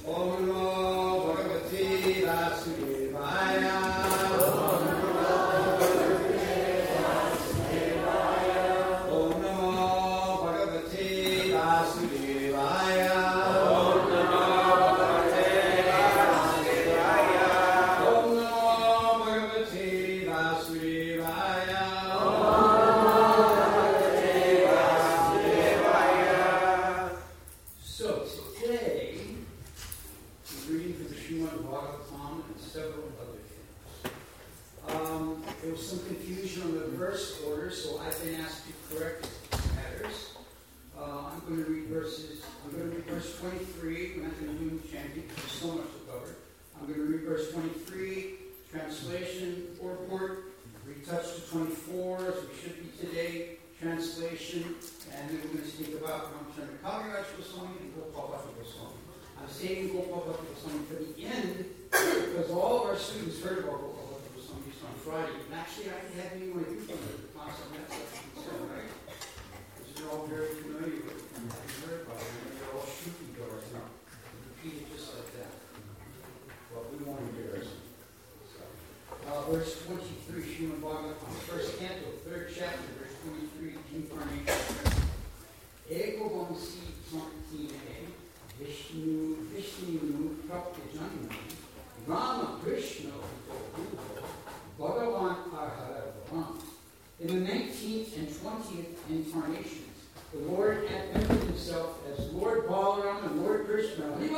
Verse 23, Srimad Bhagavatam, first canto, third chapter, verse 23, Incarnation. Ego Vamsi Sankine, Vishnu Prapta Janma, Rama Krishna Bhagavan Arhara Bhavan. In the 19th and 20th incarnations, the Lord admitted himself as Lord Balaram and Lord Krishna in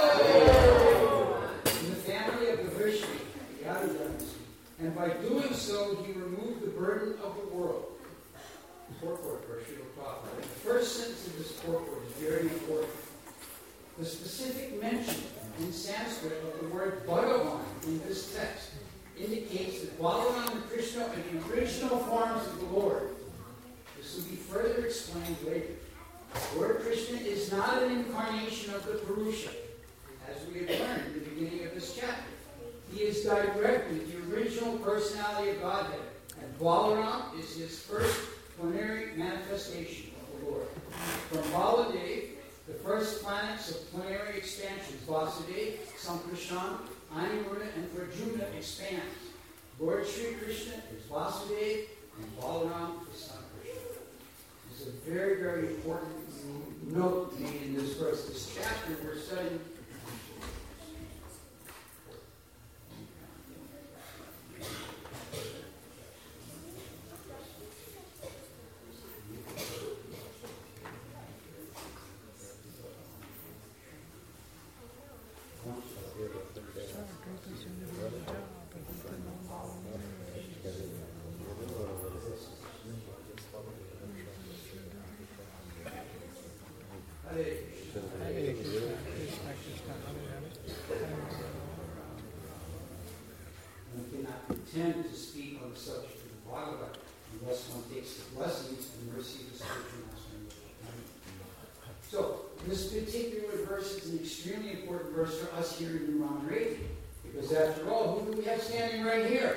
the family of the Vishnu, the Yadu dynasty. And by doing so, he removed the burden of the world. Purport for Srila Prabhupada. The first sentence of this purport is very important. The specific mention in Sanskrit of the word Bhagavan in this text indicates that Balaram and Krishna are the original forms of the Lord. This will be further explained later. Lord Krishna is not an incarnation of the Purusha, as we have learned in the beginning of this chapter. He is directly the original personality of Godhead, and Balaram is his first plenary manifestation of the Lord. From Baladev, the first planets of plenary expansions, Vasudev, Samprishan, Animurna, and Prajumna expands. Lord Sri Krishna is Vasudev, and Balaram is Samkrishna. This is a very, very important note made in this verse. This chapter we're studying. Intend to speak on the subject of the Bhagavad unless one takes the blessings and mercy of the spiritual master. So, this particular verse is an extremely important verse for us here in New Ram Radio, because after all, who do we have standing right here?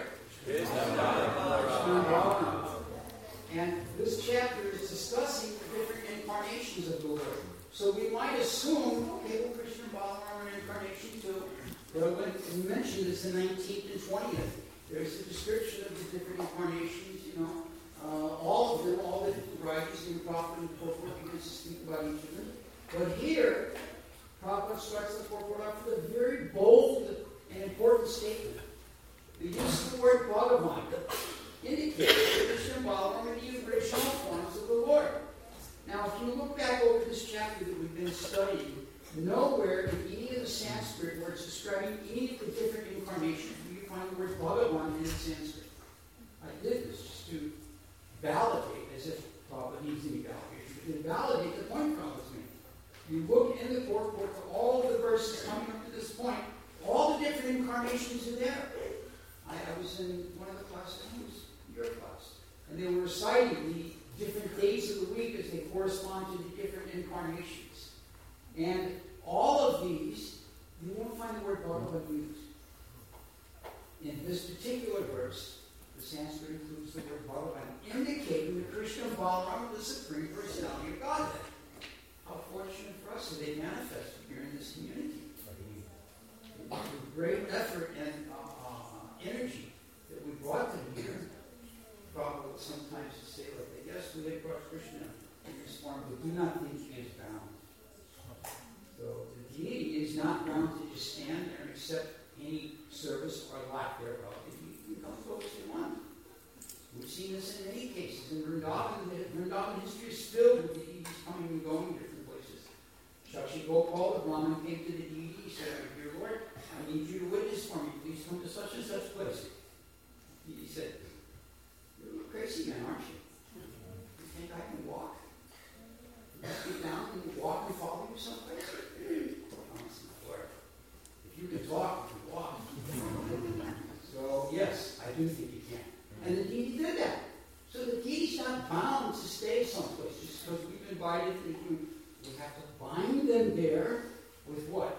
And this chapter is discussing the different incarnations of the Lord. So we might assume, okay, well, Krishna and Balaram are an incarnation too. But when we mentioned this in 19th and 20th, there's a description of the different incarnations, all of them, all the varieties in Prabhupada and Purport, begins to speak about each of them. But here, Prabhupada starts the Purport off with a very bold and important statement. The use of the word Bhagavan indicates that Krishna and Balaram are the original forms of the Lord. Now, if you look back over this chapter that we've been studying, nowhere in any of the Sanskrit where it's describing any of the different incarnations will you find the word Bhagavan in Sanskrit. I did this just to validate, as if Prabhupada needs any validation, to validate the point Prabhupada's made. You look in the purport for all of the verses coming up to this point, all the different incarnations are there. I was in one of the classes, I think it was your class, and they were reciting the different days of the week as they correspond to the different incarnations. And all of these, you won't find the word Bhagavan used. In this particular verse, the Sanskrit includes the word Bhagavan, indicating that Krishna and Balaram are the supreme personality of Godhead. How fortunate for us that they manifested here in this community. great effort and energy that we brought them here. Probably sometimes to say like that, yes, we have brought Krishna in this form, but do not think he is bound. So the deity is not bound to just stand there and accept any service or lack thereof. He comes to what they want. We've seen this in many cases. In Vrindavan history is filled with deities coming and going different places. Shashi Gopal, the Brahmin, came to the deity. He said, "Dear Lord, I need you to witness for me. Please come to such and such place." He said, "You're a crazy man, aren't you? You think I can walk? Get down and walk and follow you someplace?" "Oh, it's not Lord. If you can talk, you can walk." So, yes, I do think you can. And the deity did that. So the deity's not bound to stay someplace just because we've invited them. We have to bind them there with what?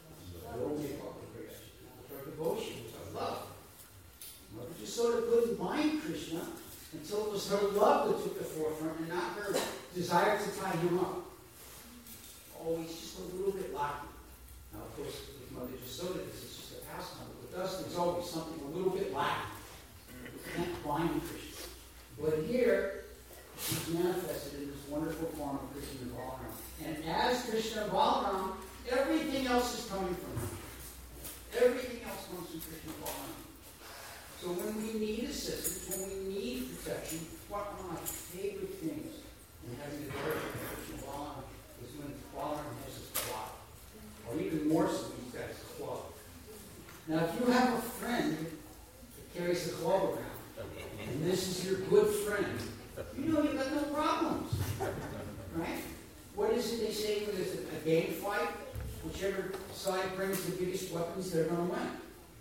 With our devotion, with our love. Mother just sort of couldn't bind Krishna until it was her love that took the forefront and not her desire to tie him up. Always just a little bit lacking. Now, of course, with Mother Jasoda, this is just a pastime. But with us, there's always something a little bit lacking. We can't bind Krishna. But here, he's manifested in this wonderful form of Krishna and Balaram. And as Krishna and Balaram, everything else is coming from him. Everything else comes from Krishna and Balaram. So when we need assistance, when we need protection, one of my favorite things in having the daughter of Krishna and Balaram is when Balaram has his club. Or even more so, he's got his club. Now, if you have a friend that carries the club around, and this is your good friend, you know you've got no problems. Right? What is it they say when there's a game fight? Whichever side brings the biggest weapons, they're going to win.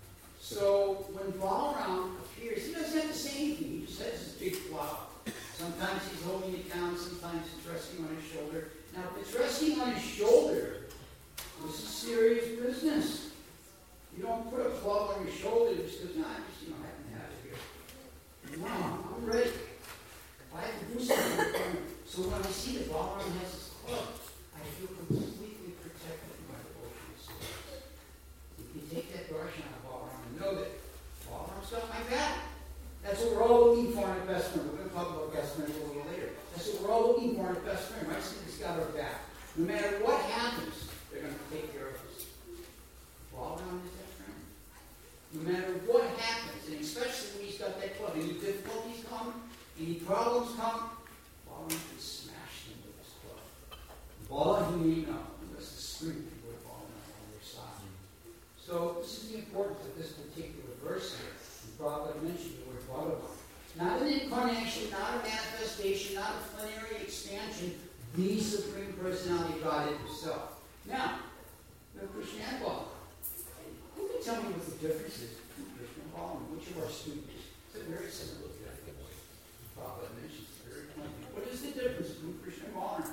So when Balaram appears, he doesn't have to say anything. He just has this big flower. Sometimes he's holding it down, sometimes it's resting on his shoulder. Now, if it's resting on his shoulder, this is serious business. You don't put a club on your shoulder just because, I just, happen to have it here. No, I'm ready. I have to do something. So when I see that Balaram has his club, I feel completely protected in my devotional service. You can take that darshan of Balaram and know that Balaram's got my back. That's what we're all looking for in a best friend. We're going to talk about best friends a little later. That's what we're all looking for in a best friend, right? Somebody's got our back. No matter what happens, they're going to take care of us. Balaram is that friend. No matter what happens, and especially when he's got that club, any difficulties come, any problems come, Balaram can smash them with his club. Bala, you may know, unless the strength you would have fallen on their side. So this is the importance of this particular verse here. The Prabhupada mentioned the word Bhagavan. Not an incarnation, not a manifestation, not a plenary expansion, the Supreme Personality of Godhead himself. Now, the Krishna and Balaram. Who can tell me what the difference is between Krishna and Balaram? Which of our students? It's a very simple difference. Prabhupada mentions it very plainly. What is the difference between Krishna and Balaram?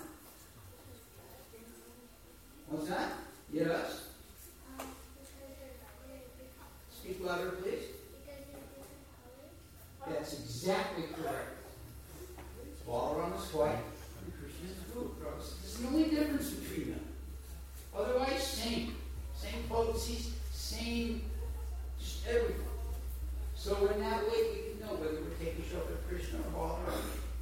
What's that? Yes? Speak louder, please. That's exactly correct. Balaram is white and Krishna is blue. This is the only difference between them. Otherwise, same. Same potencies, same, just everything. So in that way, we can know whether we're taking shelter of Krishna or Balaram.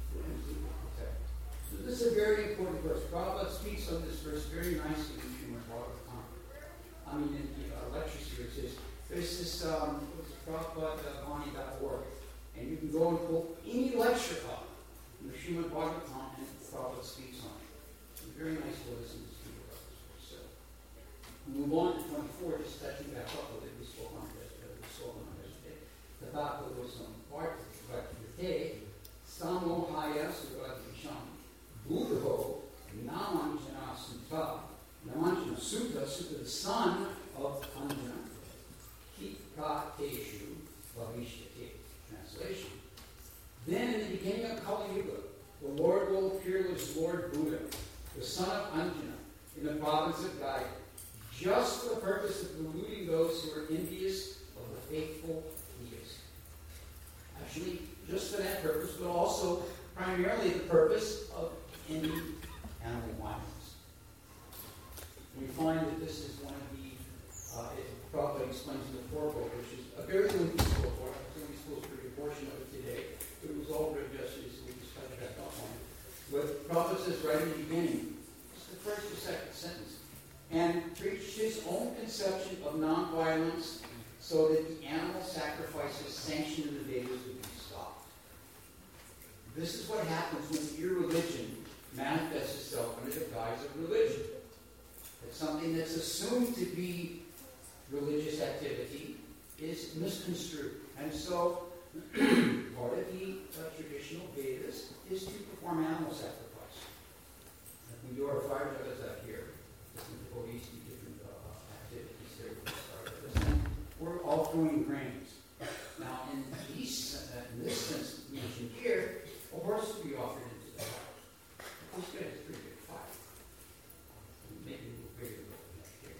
So this is a very important verse. Prabhupada speaks on this verse very nicely in Srimad Bhagavatam. In the lecture series. There's this, Prabhupada.Vani.org, and you can go and pull any lecture up in the Srimad Bhagavatam, and Prabhupada speaks on it. It's a very nice to listen to speak about this verse. So, we'll move on to 24, just touching back up with it. We spoke on it yesterday. The Bhagavad was on part of the day. Samohaya Suradvisham. Buddho Namanjana Sutta. Namanjana Sutta, the son of Anjana. Kikateshu Bhavishyate. Translation. Then in the beginning of Kali Yuga, the Lord will appear as Lord Buddha, the son of Anjana, in the province of Gaya, just for the purpose of deluding those who are envious of the faithful deist. Actually, just for that purpose, but also primarily the purpose of ending animal violence. We find that this is one of the, Prabhupada explains and preached his own conception of nonviolence so that the animal sacrifices sanctioned in the Vedas would be stopped. This is what happens when irreligion manifests itself under the guise of religion. That something that's assumed to be religious activity is misconstrued. And so, part of the traditional Vedas is to perform animal sacrifice. When you are a fire jagas here, different devotees do different activities there. We're all throwing grains. Now, in this sense mentioned here, a horse will be offered into the fire. This guy is a pretty big fire. Maybe a little bigger than what we have here.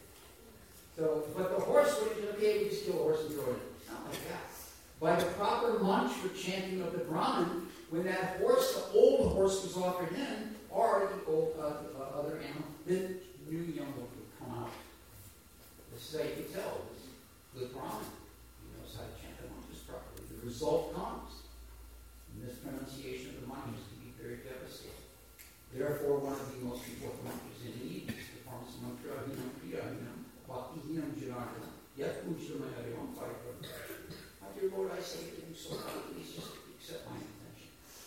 So, but the horse, we just kill a horse and throw it in. It's not like that. By the proper mantra chanting of the Brahmin, when that horse, the old horse, was offered in, or the old other animal, then new young one would come out. This is how you can tell. The Brahmin, he knows how to chant the mantras properly. The result comes. Mispronunciation of the mantras can be very devastating. Therefore, one of the most important mantras in India is the famous mantra, Hinam Priyahinam, Bhakti Hinam Janardana, Yat Pujyamayarivam Paripram. Dear Lord, I say to you so please just accept my intention.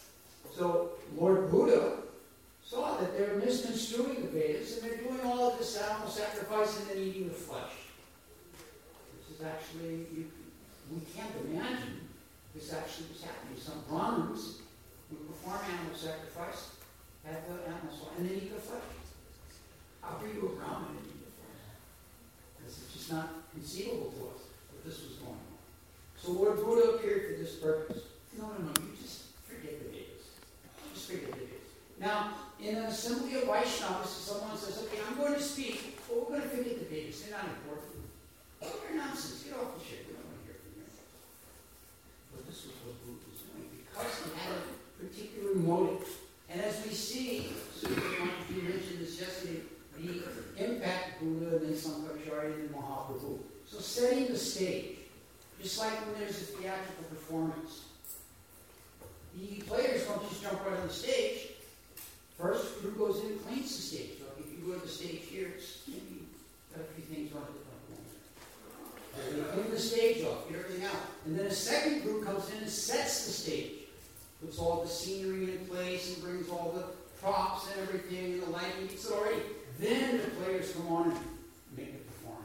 So, Lord Buddha saw that they're misconstruing the Vedas and they're doing all of this animal sacrifice and then eating the flesh. This is actually, we can't imagine this actually was happening. Some Brahmins would perform animal sacrifice, have the animal slaughtered, and then eat the flesh. How are you a Brahmin and eat the flesh? This is just not conceivable to us that this was going on. So Lord Buddha appeared for this purpose. No, you just forget the Vedas. Just forget the Vedas. Now, in an assembly of Vaishnavas, someone says, okay, I'm going to speak, but we're going to forget the Vedas. They're not important. Oh, they're nonsense. Get off the shit. We don't want to hear from you. But this was what Buddha was doing because he had a particular motive. And as we see, you mentioned this yesterday, the impact of Buddha and then Sankaracharya and Mahaprabhu. So setting the stage. Just like when there's a theatrical performance. The players don't just jump right on the stage. First, crew goes in and cleans the stage. So if you go to the stage here, it's maybe got a few things on it. They clean the stage off, get everything out. And then a second group comes in and sets the stage. Puts all the scenery in place and brings all the props and everything and the lighting. It's already. Then the players come on and make the performance.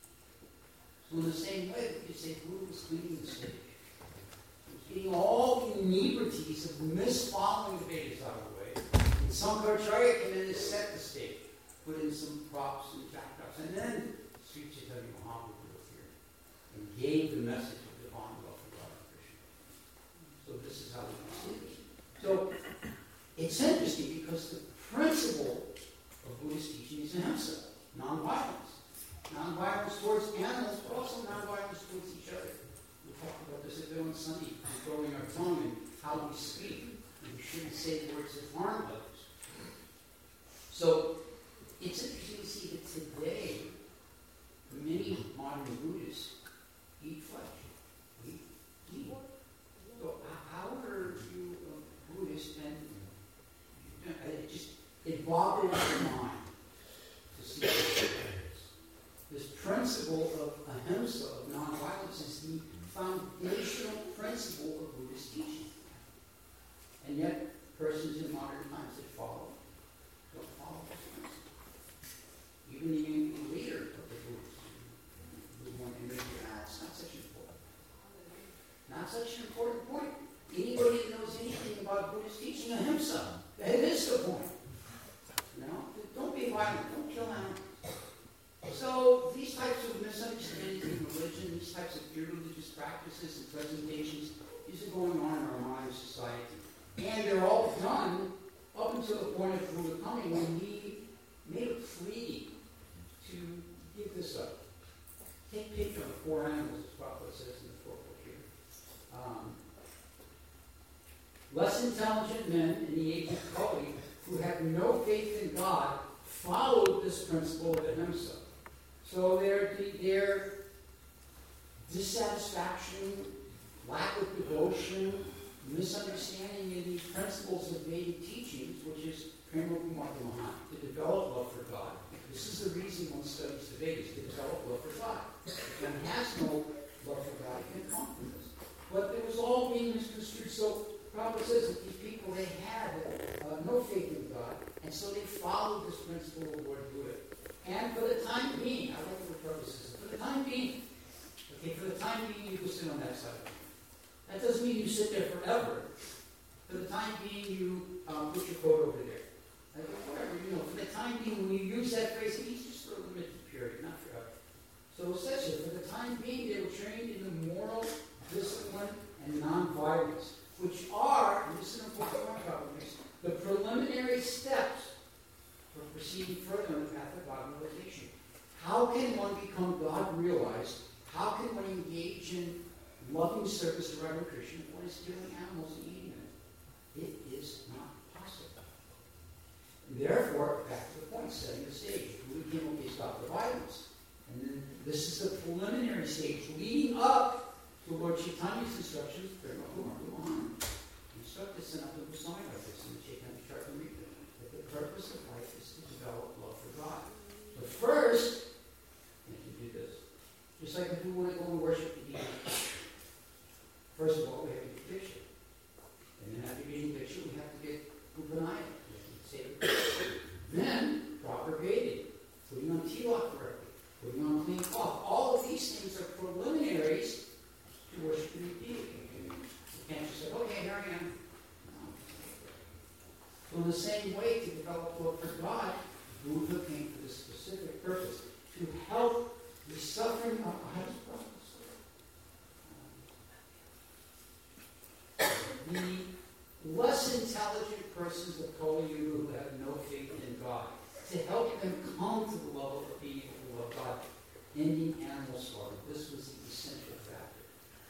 So in the same way, we could say Buddha was cleaning the stage. He was getting all the inebrities of misfollowing the Vedas out of the way. And Sankaracharya came in and set the stage. Put in some props and backdrops. And then Sri Chaitanya Mahaprabhu appeared and gave the message of divine love for God and Krishna. So this is how we see this. So it's interesting because the principle of Buddhist teaching is ahimsa, nonviolence. Nonviolence towards animals, but also nonviolence towards each other. We talked about this at Bill and Sunday, controlling our tongue and how we speak. And we shouldn't say words that harm others. So it's interesting to see that today, many modern Buddhists eat flesh. Eat. So how are you a Buddhist? And it boggles the mind to see this principle of ahimsa, of nonviolence, is the foundational principle of Buddhist teaching. And yet, persons in modern times that follow don't follow this principle. Even the leader of the Buddhists would want to make it's not such an important point. Not such an important point. Anybody that knows anything about Buddhist teaching, ahimsa, that is the point. Don't be violent. Don't kill animals. So these types of misunderstandings in religion, these types of irreligious practices and presentations, these are going on in our modern society. And they're all done up until the point of Buddha coming when he made a plea to give this up. Take picture of 4 animals, as Prabhupada says in the 4th book here. Less intelligent men in the age of Kali who have no faith in God followed this principle of ahimsa. So their dissatisfaction, lack of devotion, misunderstanding in these principles of Vedic teachings, which is Prema Bhakti Mahan, to develop love for God, This is the reason one studies the Vedas, to develop love for God. If one has no love for God, he can come from this. But it was all being misconstrued. So Prabhupada says that these people, they had no faith in God, and so they followed this principle of Lord Buddha. And for the time being, I like what Prabhupada says, for the time being, you go sit on that side. That doesn't mean you sit there forever. For the time being, you put your coat over there. Whatever, for the time being, when you use that phrase, it's just for a limited period, not forever. So it says here, for the time being, they were trained in the moral discipline and non-violence, which are, and this is an important point, the preliminary steps for proceeding further on the path of God realization. How can one become God-realized? How can one engage in loving service to Radha Krishna if one is killing animals and eating them? It is not possible. And therefore, back to the point, setting the stage. Buddha came up, stop the violence. And then this is the preliminary stage leading up to Lord Chaitanya's instructions, instructed Sanatana Goswami like this in the Chaitanya Charitamrita, that the purpose of life is to develop love for God. But first, you have to do this. Just like if we want to go and worship the deity. First of all, we have to get picture. And then after getting picture, we have to get Upanaya. We have to say the prayer. Then, proper bathing, putting on tilak correctly, putting on clean cloth. All of these things are preliminaries to worshiping the deity. You can't just say, okay, here I am. No. So in the same way, to develop love for God, Buddha came for this specific purpose, to help the suffering of the less intelligent persons of Kali Yuga who have no faith in God, to help them come to the level of being able to love God, ending animal slaughter. This was the essential factor.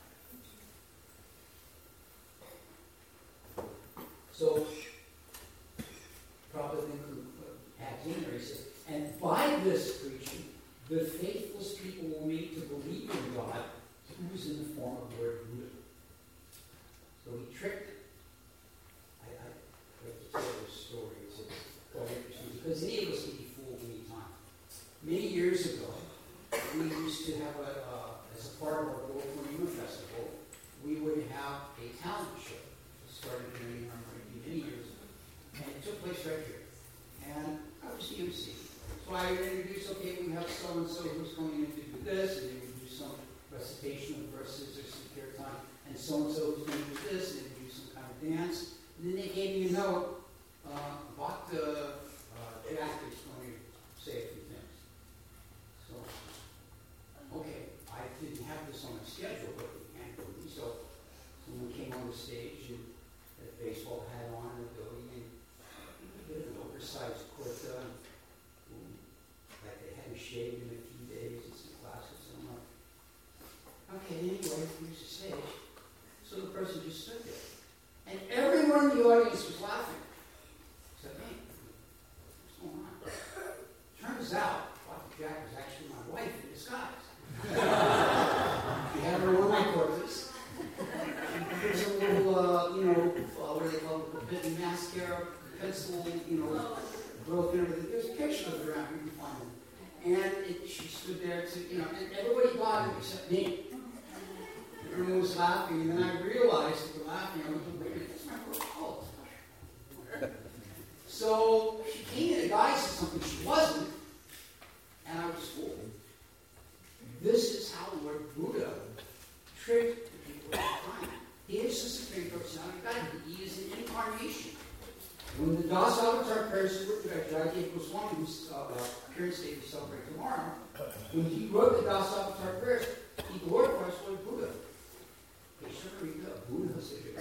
So, Prabhupada then adds in there, he says, and by this preaching, the faithless people will meet to believe in God, who is in the form of Lord Buddha. So he tricked them. I like to tell this story. It's quite interesting because any of us can be fooled any time. Many years ago, we used to have as a part of our Gold Purnima Festival, we would have a talent show. It started during our many years ago. And it took place right here. And I was the MC. So I would introduce, okay, we have so-and-so who's going in to do this, and they would do some recitation of verses or some kirtan, and so-and-so who's going to do this, and they would do some kind of dance. And then they gave me a note, Bhakta Jack is going to say a few things. So, okay, I didn't have this on my schedule, but we can't do it. So someone came on the stage and had a baseball hat on and a goatee and a bit of an oversized kurta. Like they hadn't shaved in a few days and some glasses. And I'm like, okay, anyway, here's the stage. So the person just stood there. And everyone in the audience was laughing. I said, hey, what's going on? Turns out, Dr. Jack was actually my wife in disguise. She had her one of my corpses. She put some little, what do they call it, a bit of mascara, pencil, broken everything. There's a picture of her around, you can find it. And she stood there and everybody got it except me. Everyone was laughing, and then I realized that they're laughing. I was like, wait a minute, that's my first cult. So she came in a guise of something she wasn't, and I was fooled. This is how Lord Buddha tricked the people at the time. He is the Supreme Personality of God. He is an incarnation. When the Das Avatar prayers were Jayadeva Goswami, whose appearance date we celebrate tomorrow, when he wrote the Das Avatar prayers, he glorifies Lord Buddha. Buddha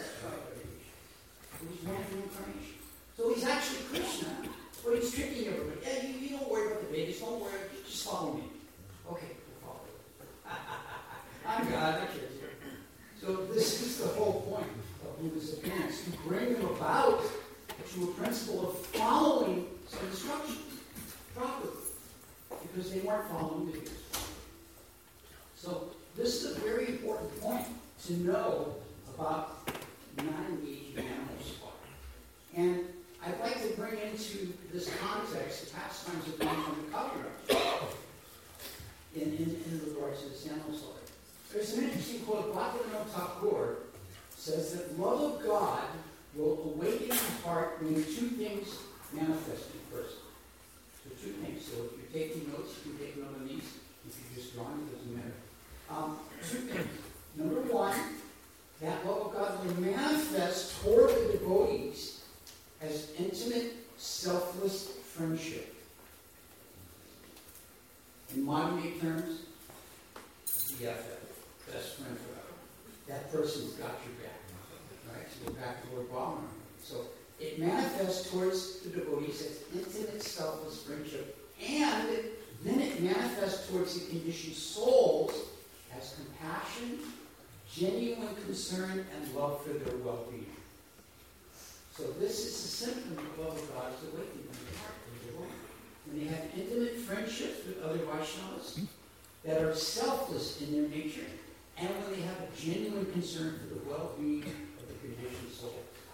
he's one of the incarnation. So he's actually Krishna, but he's tricking everybody. Yeah, you don't worry about the babies, don't worry, just follow me. Okay, we'll follow you. I'm God, I care you. So this is the whole point of Buddha's appearance, to bring them about to a principle of following some instructions properly, because they weren't following the Buddha's. So this is a very important point to know about not engaging in animal slaughter. And I'd like to bring into this context the pastimes of Ramchandra Kaviraj in regards to the Sandal story. There's an interesting quote. Bhaktivinoda Thakur says that love of God will awaken the heart when two things manifest at first. So two things. So if you're taking notes, you can take note on these. If you're just drawing, it doesn't matter. Two things. Number one, that love of God will manifest toward the devotees as intimate, selfless friendship. In modern day terms, BFF, best friend forever. That person's got your back. Right? So we're back to Lord Balmer. So it manifests towards the devotees as intimate, selfless friendship. And then it manifests towards the conditioned souls as compassion, genuine concern, and love for their well-being. So this is a symptom of love of God is awakening in the heart of the devotee. When they have intimate friendships with other Vaishnavas that are selfless in their nature, and when they have a genuine concern for the well-being of the conditioned soul.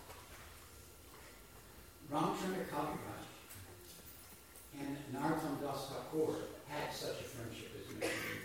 Ramchandra Kaviraj and Narottam Das Thakur had such a friendship as mentioned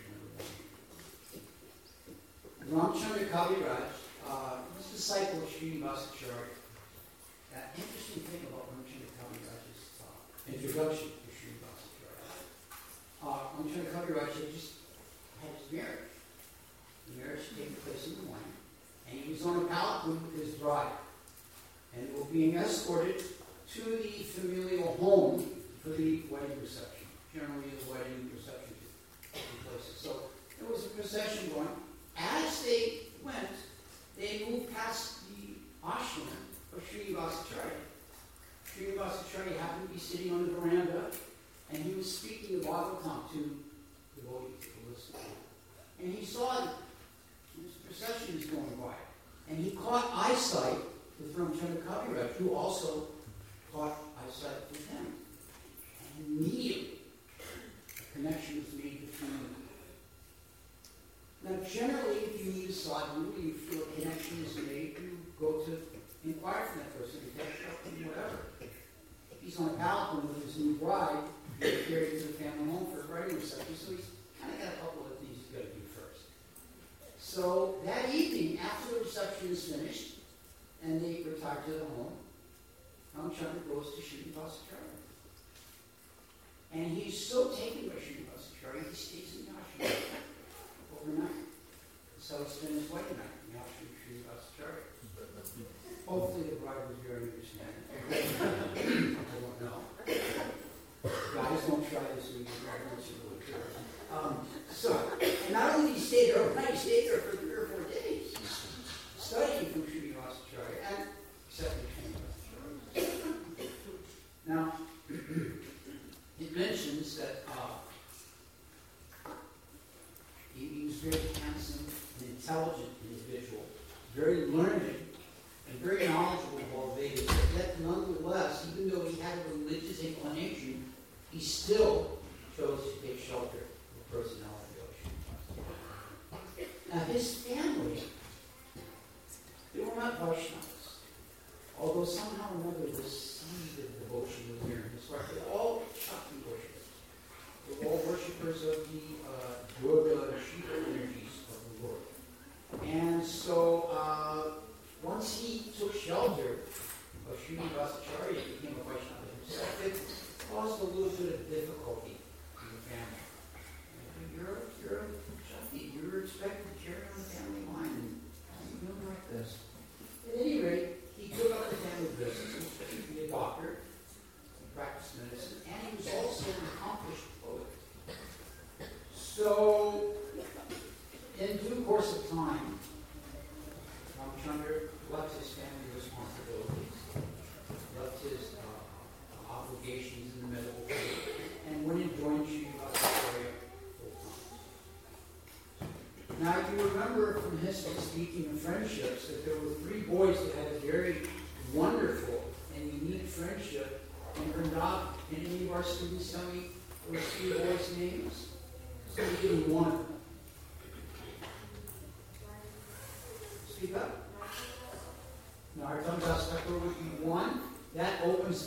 in number 1. Ramchandra Kaviraj was a disciple of Srinivasa Acharya. An interesting thing about Ramchandra Kaviraj's introduction to Srinivasa Acharya. Ramchandra Kaviraj had just had his marriage. The marriage taking place in the morning, and he was on a palanquin with his bride. And they were being escorted to the familial home for the wedding reception. Generally, the wedding reception takes places. So there was a procession going. As they went, they moved past the ashram of Srinivasa Acharya. Srinivasa Acharya happened to be sitting on the veranda, and he was speaking the Bhagavatam to the devotees to listen to. And he saw that this procession is going by. And he caught eyesight with Ramchandra Kaviraj, who also caught eyesight with him. And immediately, a connection was made between them. Now, generally, if you meet a sadhu, you feel a connection is made, you go to inquire from that person, you catch up with him, whatever. If he's on a palanquin with his new bride, he's carried to the family home for a wedding reception, so he's kind of got a couple of things he's got to do first. So that evening, after the reception is finished, and they retire to the home, Ramchandra goes to Srinivasa Acharya. And he's so taken by Srinivasa Acharya, he stays in the ashram overnight. So he spent his wedding night in the ashram of Srinivasa Acharya. Hopefully the bride was very understanding. I don't know. Guys, don't try this with your bride. So, and not only did he stay there overnight, he stayed there for 3 or 4 days, studying from Srinivasa Acharya and accepting Srinivasa Acharya. Now, it mentions that he was a very handsome and intelligent individual, very learned, and very knowledgeable of all Vedas, but yet nonetheless, even though he had a religious inclination, he still chose to take shelter of the personality of Srinivasa. Now, his family, they were not Vaishnavas, although somehow or another the seed of devotion was there in his heart. They were all Shakti worshippers. They were all worshippers of the Durga and Shiva energies of the Lord. And so, once he took shelter of Srinivasa Acharya, he became a Vaishnava himself. It caused a little bit of difficulty in the family. You're a Shakti. You're expected to carry on the family line, and you don't like this. At any rate, he took up the family business. He was to be a doctor. He practiced medicine, and he was also an accomplished poet. So, in due course of time, Ramchandra left his family responsibilities, left his obligations in the medical field, and went and joined Srinivasa Acharya full-time. Now, you remember from history, speaking of friendships, that there were 3 boys that had a very wonderful and unique friendship in Vrindavan. Can any of our students tell me those 3 boys' names? So we give them one of them. Speak up. Narottam Das Thakur would be one. That opens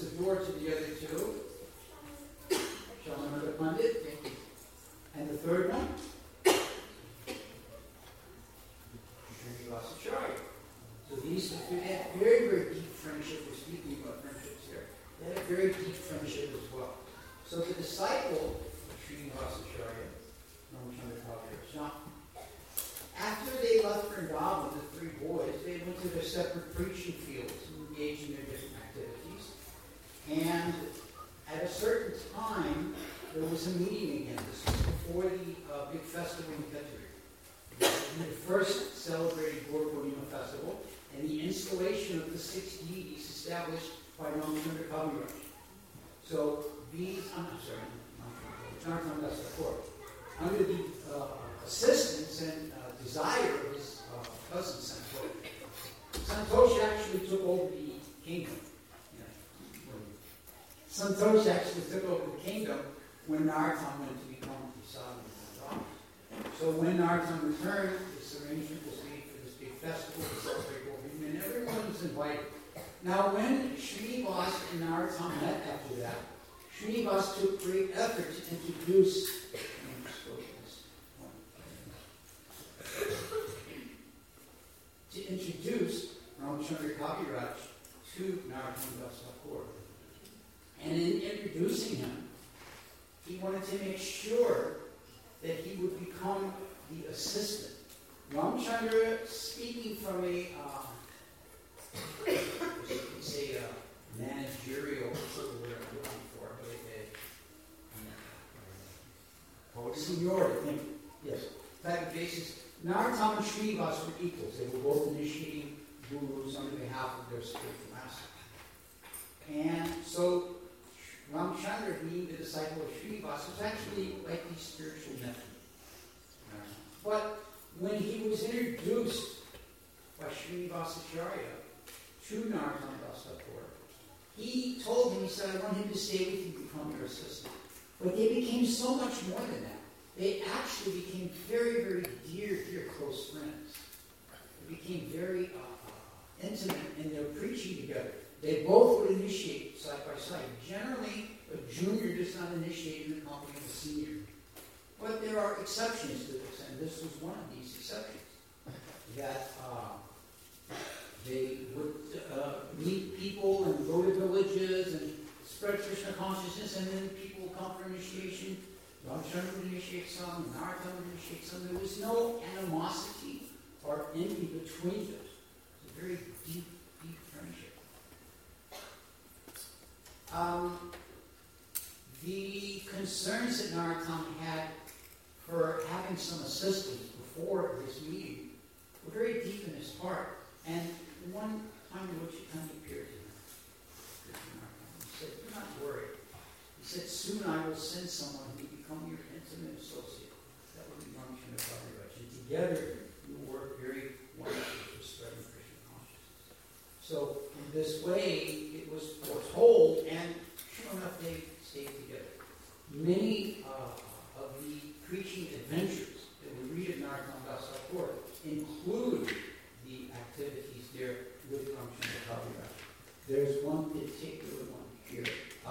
third one, Srinivasacharya. So these they had very, very deep friendship. We're speaking about friendships here. They had a very deep friendship as well. So the disciple of Srinivasacharya, Ramachandra Kaviraj. Now, after they left Vrindavan, the three boys, they went to their separate preaching fields and engaged in their different activities. And at a certain time, there was a meeting again. This was before the big festival in Khetri. The first celebrated Gaur Purnima festival and the installation of the 6 deities established by Ramachandra Kaviraj. So these, Narottam Das Thakur, under the assistance and desire of his cousin Santosh. Santosh actually took over the kingdom. Santosh actually took over the kingdom when Narottam went to become the sovereign of the. So when Narottam returned, this arrangement was made for this big festival to celebrate Govinda, and everyone was invited. Now when Srinivas and Narottam met after that, Srinivas took great effort to introduce Ramachandra Kaviraj to Narottam Das Thakur. And in introducing him, he wanted to make sure that he would become the assistant. Ramachandra, speaking from a managerial, what's the word I'm looking for, but seniority, yes, type of basis. Narottam and Srinivas were equals. They were both initiating gurus on behalf of their spiritual master. And so Ramachandra, being the disciple of Srinivas, was actually like the spiritual nephew. But when he was introduced by Srinivasacharya to Narottam Das Thakur, he told him, he said, I want him to stay with you, become your assistant. But they became so much more than that. They actually became very, very dear, close friends. They became very intimate in their preaching together. They both would initiate side by side. Generally, a junior does not initiate in the company of a senior. But there are exceptions to this, and this was one of these exceptions. That they would meet people and go to villages and spread Krishna consciousness, and then people would come for initiation. Ramachandra would initiate some, Narottam would initiate some. There was no animosity or envy between them. It was a very deep, deep friendship. The concerns that Narottam had for having some assistance before this meeting were very deep in his heart. And one time in which it kind of appeared to him, he said, do not worry. He said, soon I will send someone who will become your intimate associate. That will be Ramachandra Kaviraj. And together, you will work very wonderfully for spreading Krishna consciousness. So, in this way, it was foretold, and sure enough, they stayed together. Many of the preaching adventures that we read in Narottam Das Thakur include the activities there with Ramachandra Kaviraj. There's one particular one here.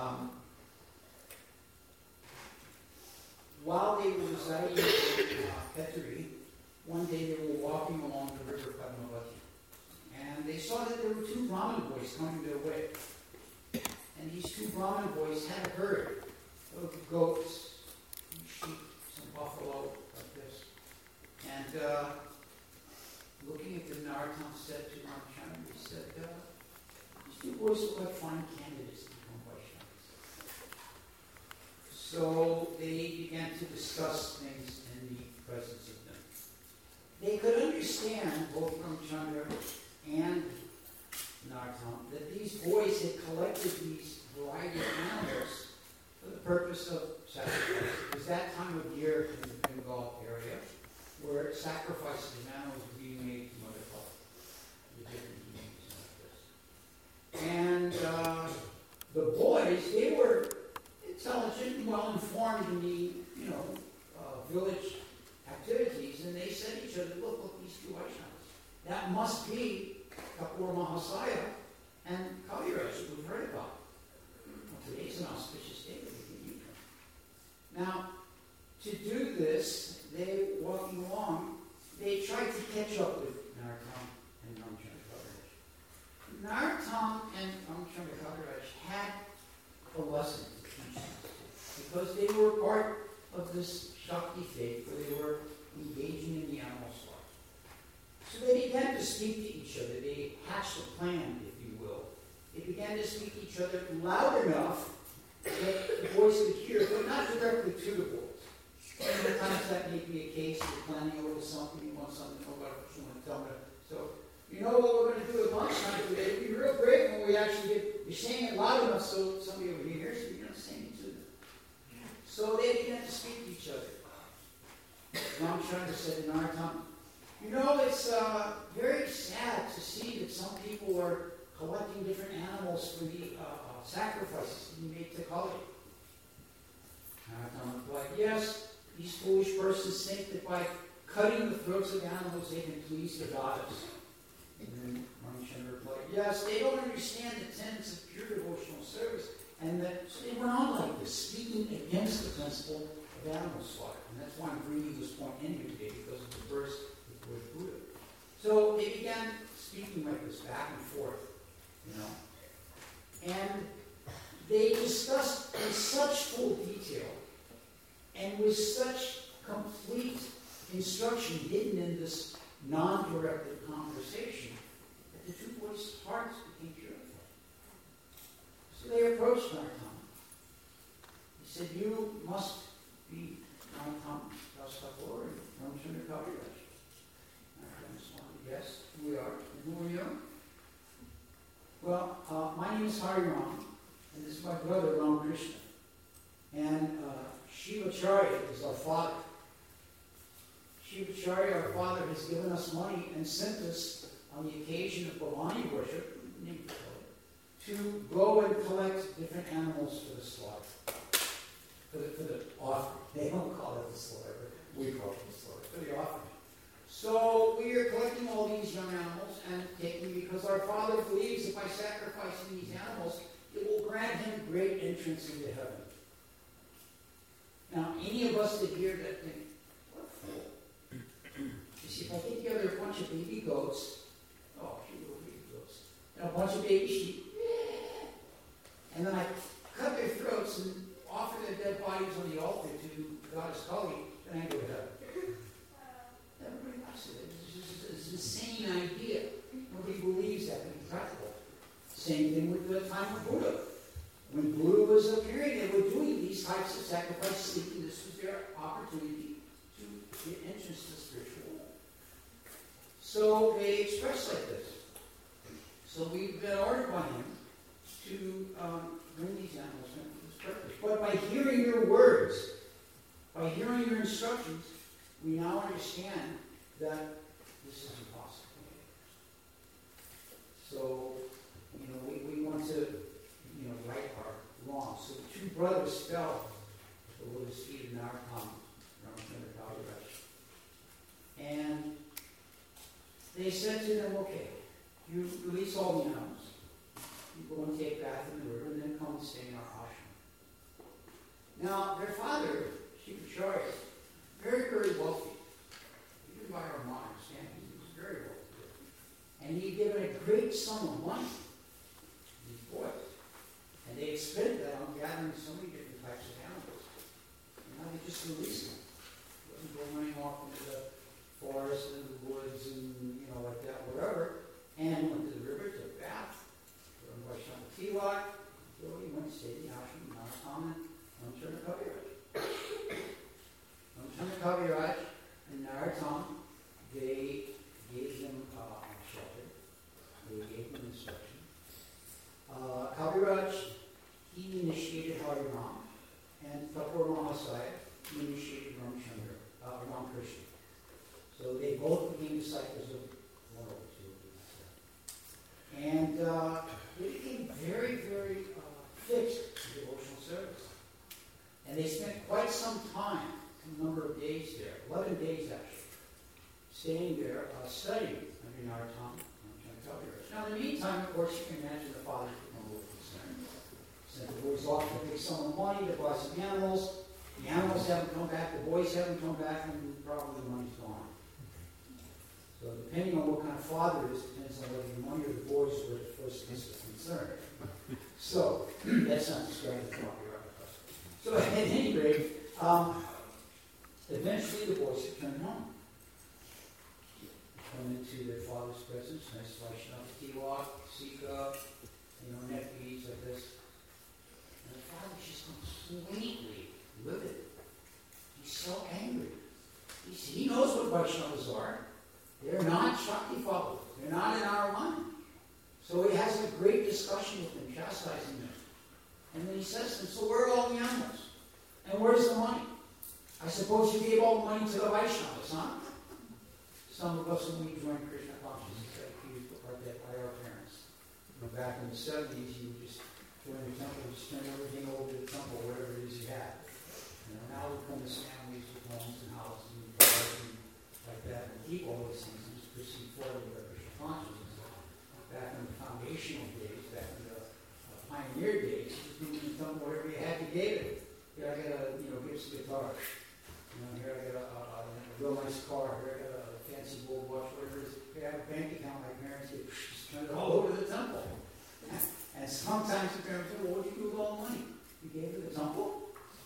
While they were residing in Khetri, one day they were walking along the river Padmavati, and they saw that there were 2 Brahmin boys coming their way. And these 2 Brahmin boys had a herd of goats, sheep, some buffalo, like this. And looking at them, Narottam said to Ramachandra, he said, these 2 boys look like fine candidates to become Vaishnavas. So they began to discuss things in the presence of them. They could understand, both Ramachandra and Narottam, that these boys had collected these variety of animals for the purpose of sacrifice. It was that time of year in the Bengal area where sacrifices of animals were being made to Mother Earth. And the boys, they were intelligent and well informed in the, village activities, and they said to each other, look, these 2 Vaishnavas. That must be Kapur Mahasaya and Kaviraj that we've heard about. Well, today's an auspicious day that we can meet them. Now, to do this, they, walking along, they tried to catch up with Narottam and Ramchandra Kaviraj. Narottam and Ramchandra Kaviraj had a lesson to teach them because they were part of this Shakti faith where they were engaging in the animal slaughter. So they began to speak to each other. They hatched a plan, if you will. They began to speak to each other loud enough that the boys could hear, but not directly to the boys. Sometimes that may be a case, you're planning a little something, you want something to know about it, you want to tell me. So, you know what we're going to do at lunchtime today? It'd be real great when we actually you're saying it loud enough so somebody over here hears it, you're not saying it to them. So they began to speak to each other. Ramchandra said to Narottam, you know, it's very sad to see that some people are collecting different animals for the sacrifices you made to Kali. Narottam replied, yes, these foolish persons think that by cutting the throats of animals they can please the goddess. And then Ramchandra replied, yes, they don't understand the tenets of pure devotional service. And that, so they went on like this, speaking against the principle of animal slaughter. And that's why I'm bringing this point in here today, because of the verse with Buddha. So they began speaking like this, back and forth, you know. And they discussed in such full detail and with such complete instruction hidden in this non-directed conversation that the two boys' hearts became purified. So they approached Narottam. He said, you must be Narottam Das Thakur and Ramchandra Kaviraj. Narottam responded, yes, we are. And who are you? Well, my name is Hari Ram, and this is my brother Ramakrishna. And Shivacharya is our father. Shivacharya, our father, has given us money and sent us on the occasion of Bhavani worship, to go and collect different animals for the slaughter. For the offering. They don't call it the slaughter, but we call it the slaughter. For the offering. So we are collecting all these young animals and taking, because our father believes that by sacrificing these animals, it will grant him great entrance into heaven. Now, any of us that hear that think, what a fool. You see, if I get together a bunch of baby goats, oh, cute little baby goats, and a bunch of baby sheep, and then I cut their throats and offer their dead bodies on the altar to Goddess Kali, then I go to heaven. Everybody laughs at it. It's an insane idea. Nobody believes that to be practical. Same thing with the time of Buddha. When Buddha was appearing, they were doing these types of sacrifices, thinking this was their opportunity to get entrance to the spiritual world. So they expressed like this. So we've been ordered by him to bring these animals in for this purpose. But by hearing your words, by hearing your instructions, we now understand that this is impossible. So, we want to, right our wrongs. So the two brothers fell at the lotus feet of Narottam, Ramchandra Kaviraj. And they said to them, okay, you release all the animals. You go and take a bath in the river, and then come and stay in our ashram. Now, their father, Shivacharya, very, very wealthy. Even by our modern standards, he was very wealthy. And he given a great sum of money to these boys. And they expended that on gathering so many different types of animals. And now they just release them. Let them go running off into the forest and the woods and, like that, whatever. And went to the river, took a bath. Run by Shanti so he went to stay in the ashram, Narottam, and Ramchandra Kaviraj. Ramchandra Kaviraj and Narottam, they gave them shelter. They gave them instruction. Kaviraj, he initiated Hari Ram, and Thakur Mahasaya, he initiated Ramakrishna. So they both became disciples of one of the two. And they became very, very fixed in devotional service. And they spent quite some time, a number of days there, 11 days actually, staying there, studying under Narottam and Kaviraj. Now, in the meantime, of course, you can imagine the father became a little concerned. Sent the boys off to take some of the money to buy some animals. The animals haven't come back, the boys haven't come back, and probably the money's gone. So depending on what kind of father it is, depends on whether the money or the boys were the first is concerned. So, that's not described in the copyright. So at any rate, eventually the boys return home. Come into their father's presence, nice Vaishnava Tiwak, Sika, neck beads like this. And the father's just completely livid. He's so angry. He knows what Vaishnavas are. They're not Shakti followers. They're not in our line. So he has a great discussion with them, chastising them. And then he says to them, so where are all the animals? And where's the money? I suppose you gave all the money to the Vaishnavas, huh? Some of us, when we joined Krishna consciousness, got accused of that by our parents. Back in the 70s, you would just join the temple, just turn everything over to the temple, whatever it is you had. Now we come as families with homes and houses and cars and like that, and keep all these things and just proceed forward with our Krishna consciousness. Back in the foundational days, back in the pioneer days, you just moved in the temple, whatever you had, you gave it. Here I got a Gibson guitar. Here I got a real nice car. Here I got a fancy gold watch, whatever it is. If you have a bank account, my parents did, just turn it all over to the temple. And sometimes the parents say, well, what did you do with all the money? You gave it to the temple?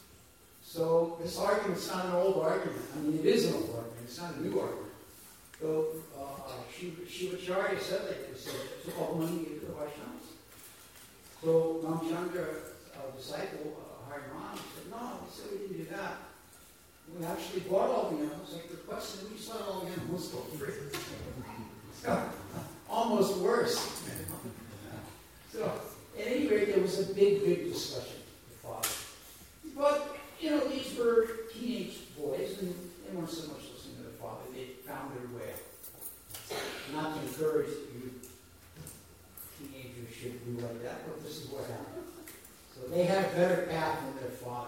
So this argument's not an old argument. I mean, it is an old argument. It's not a new argument. So Shivacharya said that they said, took all the money you gave to the Vaishnavas. So Ramchandra, a disciple, Hariman, said, no, he said we didn't do that. We actually bought all the animals, like requested, we just let all the animals go free. So, almost worse. So, at any rate, there was a big, big discussion with the father. But, these were teenage boys, and they weren't so much listening to their father. They found their way. Not to encourage you teenagers should do like that, but this is what happened. So they had a better path than their father.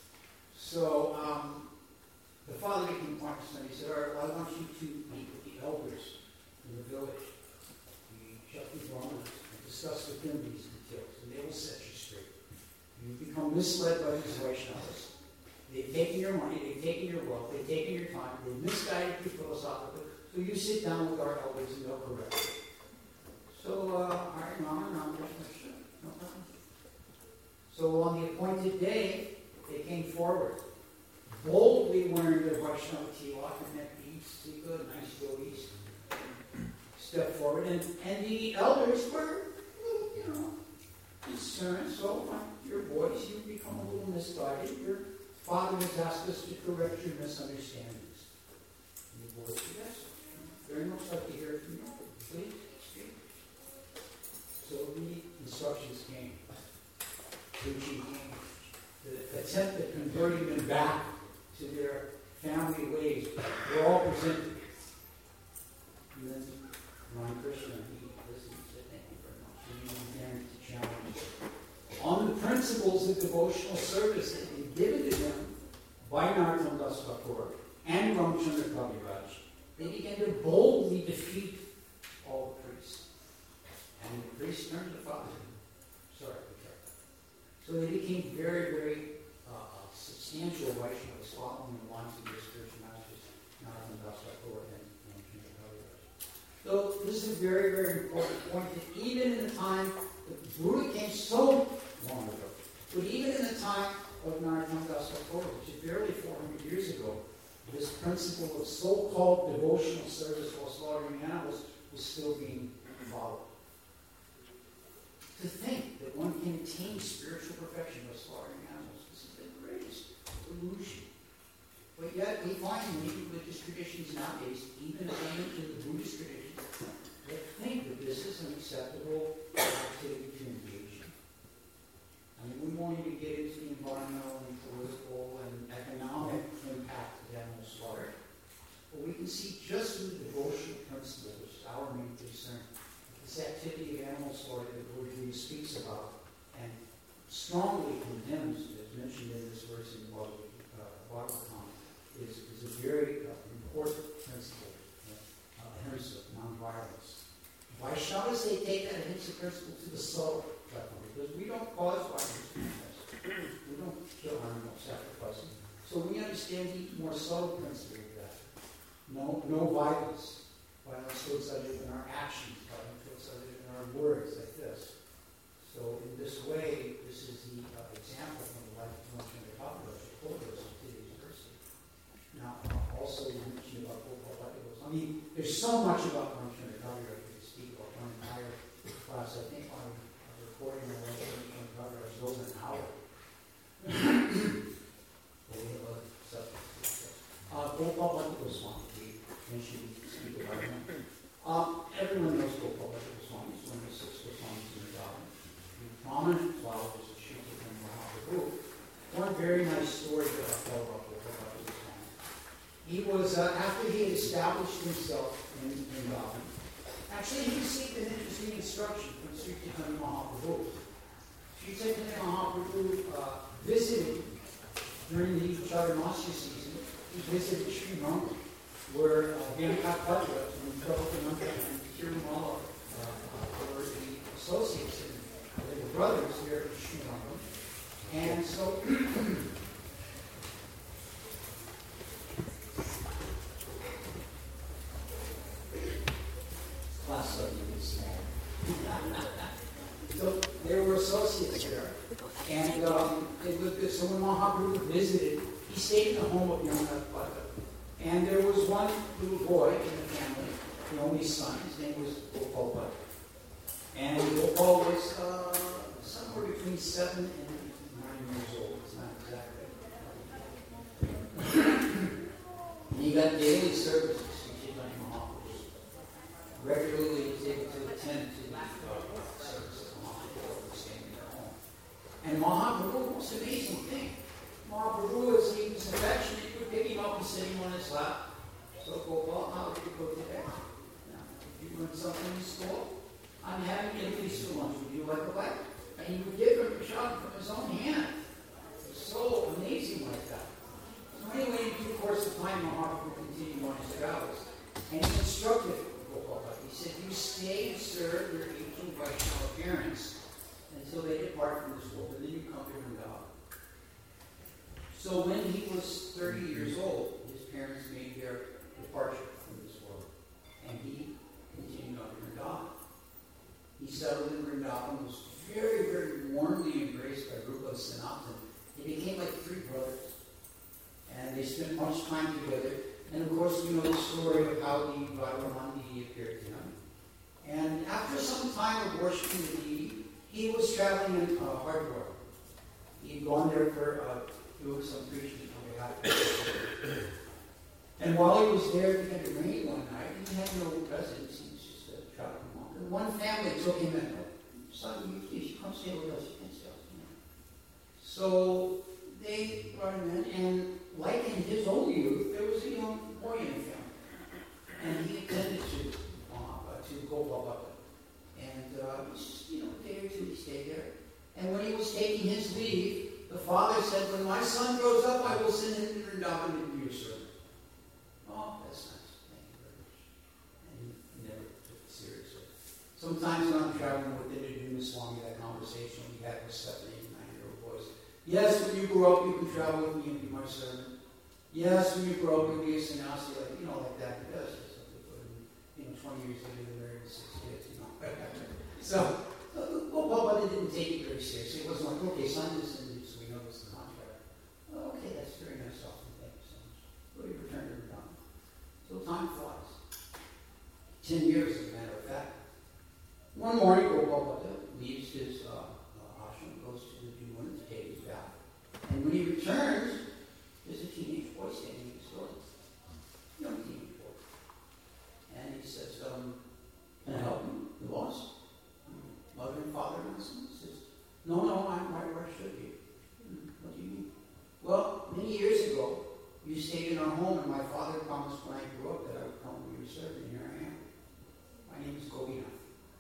So the father became partner. He said, all right, well, I want you to meet with the elders in the village, the Shakti Brahmanas, and discuss with them these details, and they will set you straight. You've become misled by these Vaishnavas. They've taken your money, they've taken your wealth, they've taken your time, they've misguided you philosophically. So you sit down with our elders and they'll correct you. So, all right, Mama, no problem. So on the appointed day, they came forward, boldly wearing their Vaishnava Tiwak and neck beads, Sika, nice yogis, stepped forward, and the elders were, concerned. So, your boys, you've become a little misguided. Your father has asked us to correct your misunderstandings. And the boys said, yes, very much like to hear it from you. Please, speak. So the instructions came. The attempt at converting them back to their family ways were all presented. And then Ram Krishna, he listened and said, thank you very much. And he began to challenge on the principles of devotional service that had been given to them by Narottam Das Thakur and Ramchandra Kaviraj. They began to boldly defeat all the priests. And the priests turned to the father. So they became very, very substantial Vaishnavas following the lines of their spiritual masters, Narottam Das Thakur and Ramchandra Kaviraj. So this is a very, very important point that even in the time that the Buddha came so long ago, but even in the time of Narottam Das Thakur, which is barely 400 years ago, this principle of so-called devotional service while slaughtering animals was still being followed. To think that one can attain spiritual perfection by slaughtering animals, this is the greatest illusion. But yet we find many religious traditions nowadays, even according to the Buddhist tradition, that think that this is an acceptable activity to engage in. I mean, we won't even get into the environmental and political and economic impact of animal slaughter. But we can see just through the devotional principle, which is our main concern, this activity of animal slaughter that Lord Jesus speaks about and strongly condemns, as mentioned in this verse in Bhagavatam, is a very important principle, ahimsa, non-violence. Vaishnavas, they take that ahimsa principle to the soul level, because we don't cause violence. We don't kill animals, sacrifice them. So we understand the more subtle principle of that. No violence. Violence looks other than our actions. Violence looks other than our words, like this. So in this way, this is the example from the life of Monsignor Pablo Chapollos of today's verse. Now, also you mentioned about I mean, there's so much about Monsignor Pablo I could speak about one entire class. I think on a recording of Monsignor Pablo goes an hour. Gopal Goswami, we mentioned speak about him. Everyone knows Gopal Goswami. He's one of the 6 Goswamis in the Vrindavan. The prominent flowers of Sri Chaitanya Mahaprabhu. One very nice story that I tell about Gopal Goswami. He was, after he had established himself in Vrindavan, actually he received an interesting instruction from Sri Chaitanya Mahaprabhu. Sri Chaitanya Mahaprabhu visited during the Chaturmasya season. He visited Sri Rangam, where Venkat Bhattacharya and Prabhupada and Tirumala were the associates, and they were brothers here at Sri Rangam. And so, class started to be small. So they were associates there. And so when Mahaprabhu visited, he stayed in the home of Venkat Bhattacharya. And there was one little boy in the family, the only son. His name was Gopal Bhattacharya. And Gopal was somewhere between 7 and 9 years old. It's not exactly. And he got daily services to Chaitanya Mahaprabhu. Regularly, he was able to attend to the services of Mahaprabhu staying in their home. And Mahaprabhu was an amazing thing. Mahaprabhu, as he was affectionate, he would pick him up and sit him on his lap. So, Gopal, how did you go today? Now, if you learned something in school, I'm having Italy's for lunch. Would you like a bite? And he would give him a shot from his own hand. It was so amazing like that. So anyway, in due course of time, Mahaprabhu continued on his travels. And he instructed Gopal. He said, you stay and serve your aging Vaishnava parents until they depart from this world, and then you come to Vrindavan. So when he was 30 years old, his parents made their departure from this world. And he continued on to Vrindavan. He settled in Vrindavan, was very, very warmly embraced by Rupa and Sanatan. They became like 3 brothers. And they spent much time together. And of course, you know the story of how the Radharani appeared to him. And after some time of worshiping the deity, he was traveling in Hardwar. He had gone there for doing some preaching on behalf of the And while he was there, it began to rain one night. He had no residence. He was just traveling along. And one family took him in. Son, you should come stay with us. You can't stay with us. So they brought him in, and like in his own youth, there was a young boy in the family. And he attended to Gopal Bhattacharya. And just, a day or 2 he stayed there. And when he was taking his leave, the father said, when my son grows up, I will send him to Vrindavan to be your servant. Oh, that's nice. Thank you very much. And he never took it seriously. Sometimes when I'm traveling with Indra Swami, that conversation we had with 7, 8, 9-year-old boys. Yes, when you grow up, you can travel with me and be my servant. Yes, when you grow up, you'll be a sannyasi, like that. He does. 20 years later, they're married with 6 kids, So, Gopal didn't take it very seriously. It wasn't like, okay, sign this and so we know this is the contract. Oh, okay, that's very nice of you. Thank you so much. Go to your return to Vrindavan. So time flies. 10 years, as a matter of fact. One morning, Gopal leaves his ashram, goes to the Jumunas to take his bath. And when he returns, there's a teenage boy standing in his door. Young teenage boy. And he says, can I help you? You lost? Mother and father and son? He says, no, I'm right where I should be. What do you mean? Well, many years ago, you stayed in our home, and my father promised when I grew up that I would come to your service, and here I am. My name is Gopinath.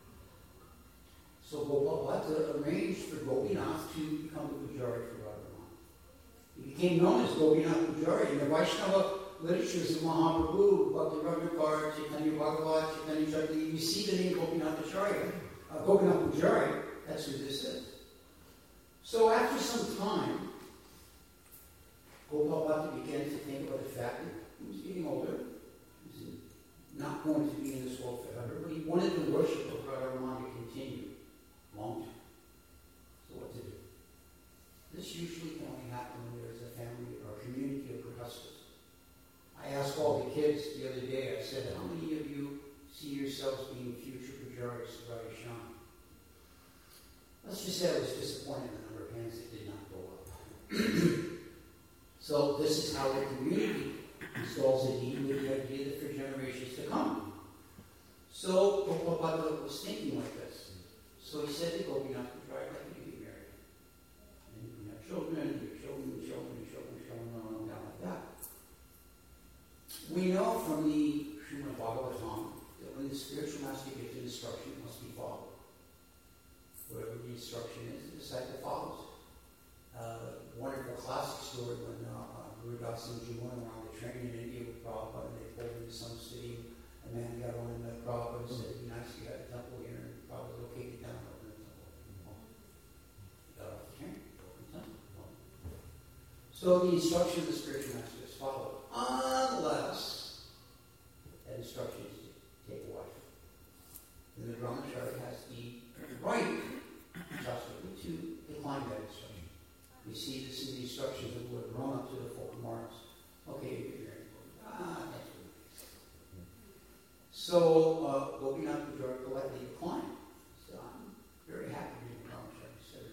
So Gopal Bhattacharya arranged for Gopinath to become the Pujari for Radharani. He became known as Gopinath Pujari. In the Vaishnava literatures of Mahaprabhu, Bhakti Ragnakar, Chaitanya Bhagavat, Chaitanya Chakti, you see the name Gopinath Acharya, Gopinath Pujari. That's who this is. So after some time, Gopalbhatta began to think about the fact that he was getting older. He was not going to be in this world forever, but he wanted the worship of Radharani to continue long term. So what to do? This usually can only happen when there is a family or a community of grihastas. I asked all the kids the other day, I said, how many of you see yourselves being future pujaris of Radha Shyam? Let's just say I was disappointed in the number of hands that did not go up. So this is how the community installs a deed with the idea that for generations to come. So Gopalbhatta was thinking like this. So he said to Gopinath Pujar, I'd like you to get married. And you can have children, on down like that. We know from the Srimad Bhagavatam that when the spiritual master gives an instruction, it must be followed. Whatever the instruction is, the disciple follows it. Wonderful classic story when Guru Das and Juwan were on the train in India with Prabhupada, and they pulled into some city. A man got on and met Prabhupada and said, it'd be nice to get a temple here. And Prabhupada said, okay, get down and open the temple. He got off the train, opened the temple. So the instruction of the spiritual master is followed, unless that instruction is to take a wife. Then the brahmachari has the right, justifiably, to decline that instruction. We see this in the instructions that were run up to the four Kumaras. Okay, you get married. That's what it is. So Gopinath Pujar politely declined. He said, I'm very happy to be a brahmachari. He said,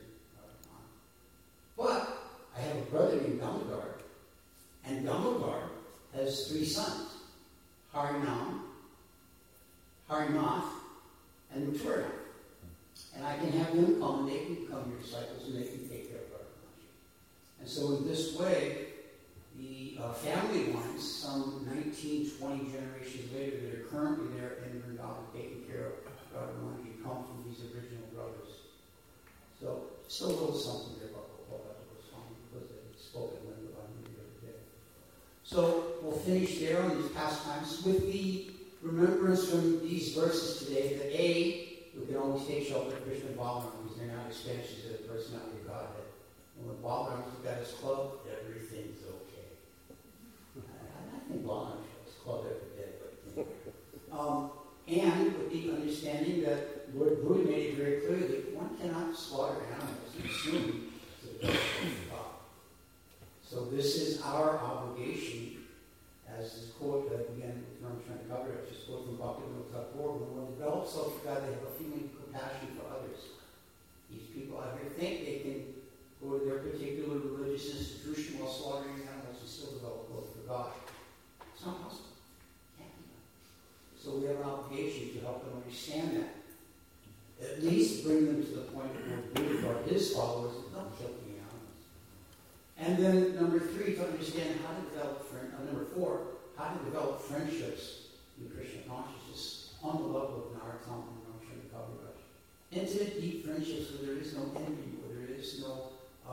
but I have a brother named Damodar, and Damodar has 3 sons, Harinam, Harinath, and Mathura. And I can have them come, and they can become your disciples, and they can take care of Radharani. And so in this way, the family lines, some 19, 20 generations later, that are currently there in Vrindavan taking care of Radharani, come from these original brothers. So just a little something there about Gopalbhatta Goswami, because they spoke at length about him the other day. So we'll finish there on these pastimes with the remembrance from these verses today that A, we can always take shelter of Krishna and Balaram because they're not expansions of the personality of Godhead. And when Balaram's got his club, everything's okay. I think Balaram shows his club every day. But, and with the understanding that Lord Buddha made it very clear that one cannot slaughter animals and assume to the benefit of God. So this is our obligation, as this quote that again I'm trying to cover, it's just quote from Bhaktivinoda Thakur, when one develops love for God, they have a feeling of compassion for others. These people out here think they can go to their particular religious institution while slaughtering animals and still develop love for God. It's not possible. It can't be done. So we have an obligation to help them understand that. At least bring them to the point where we are his followers and don't kill the animals. And then number 3, to understand how to develop number 4, how to develop friendships in Krishna consciousness on the level of Narottam and Ramachandra Kaviraj. Intimate, deep friendships where there is no envy, where there is no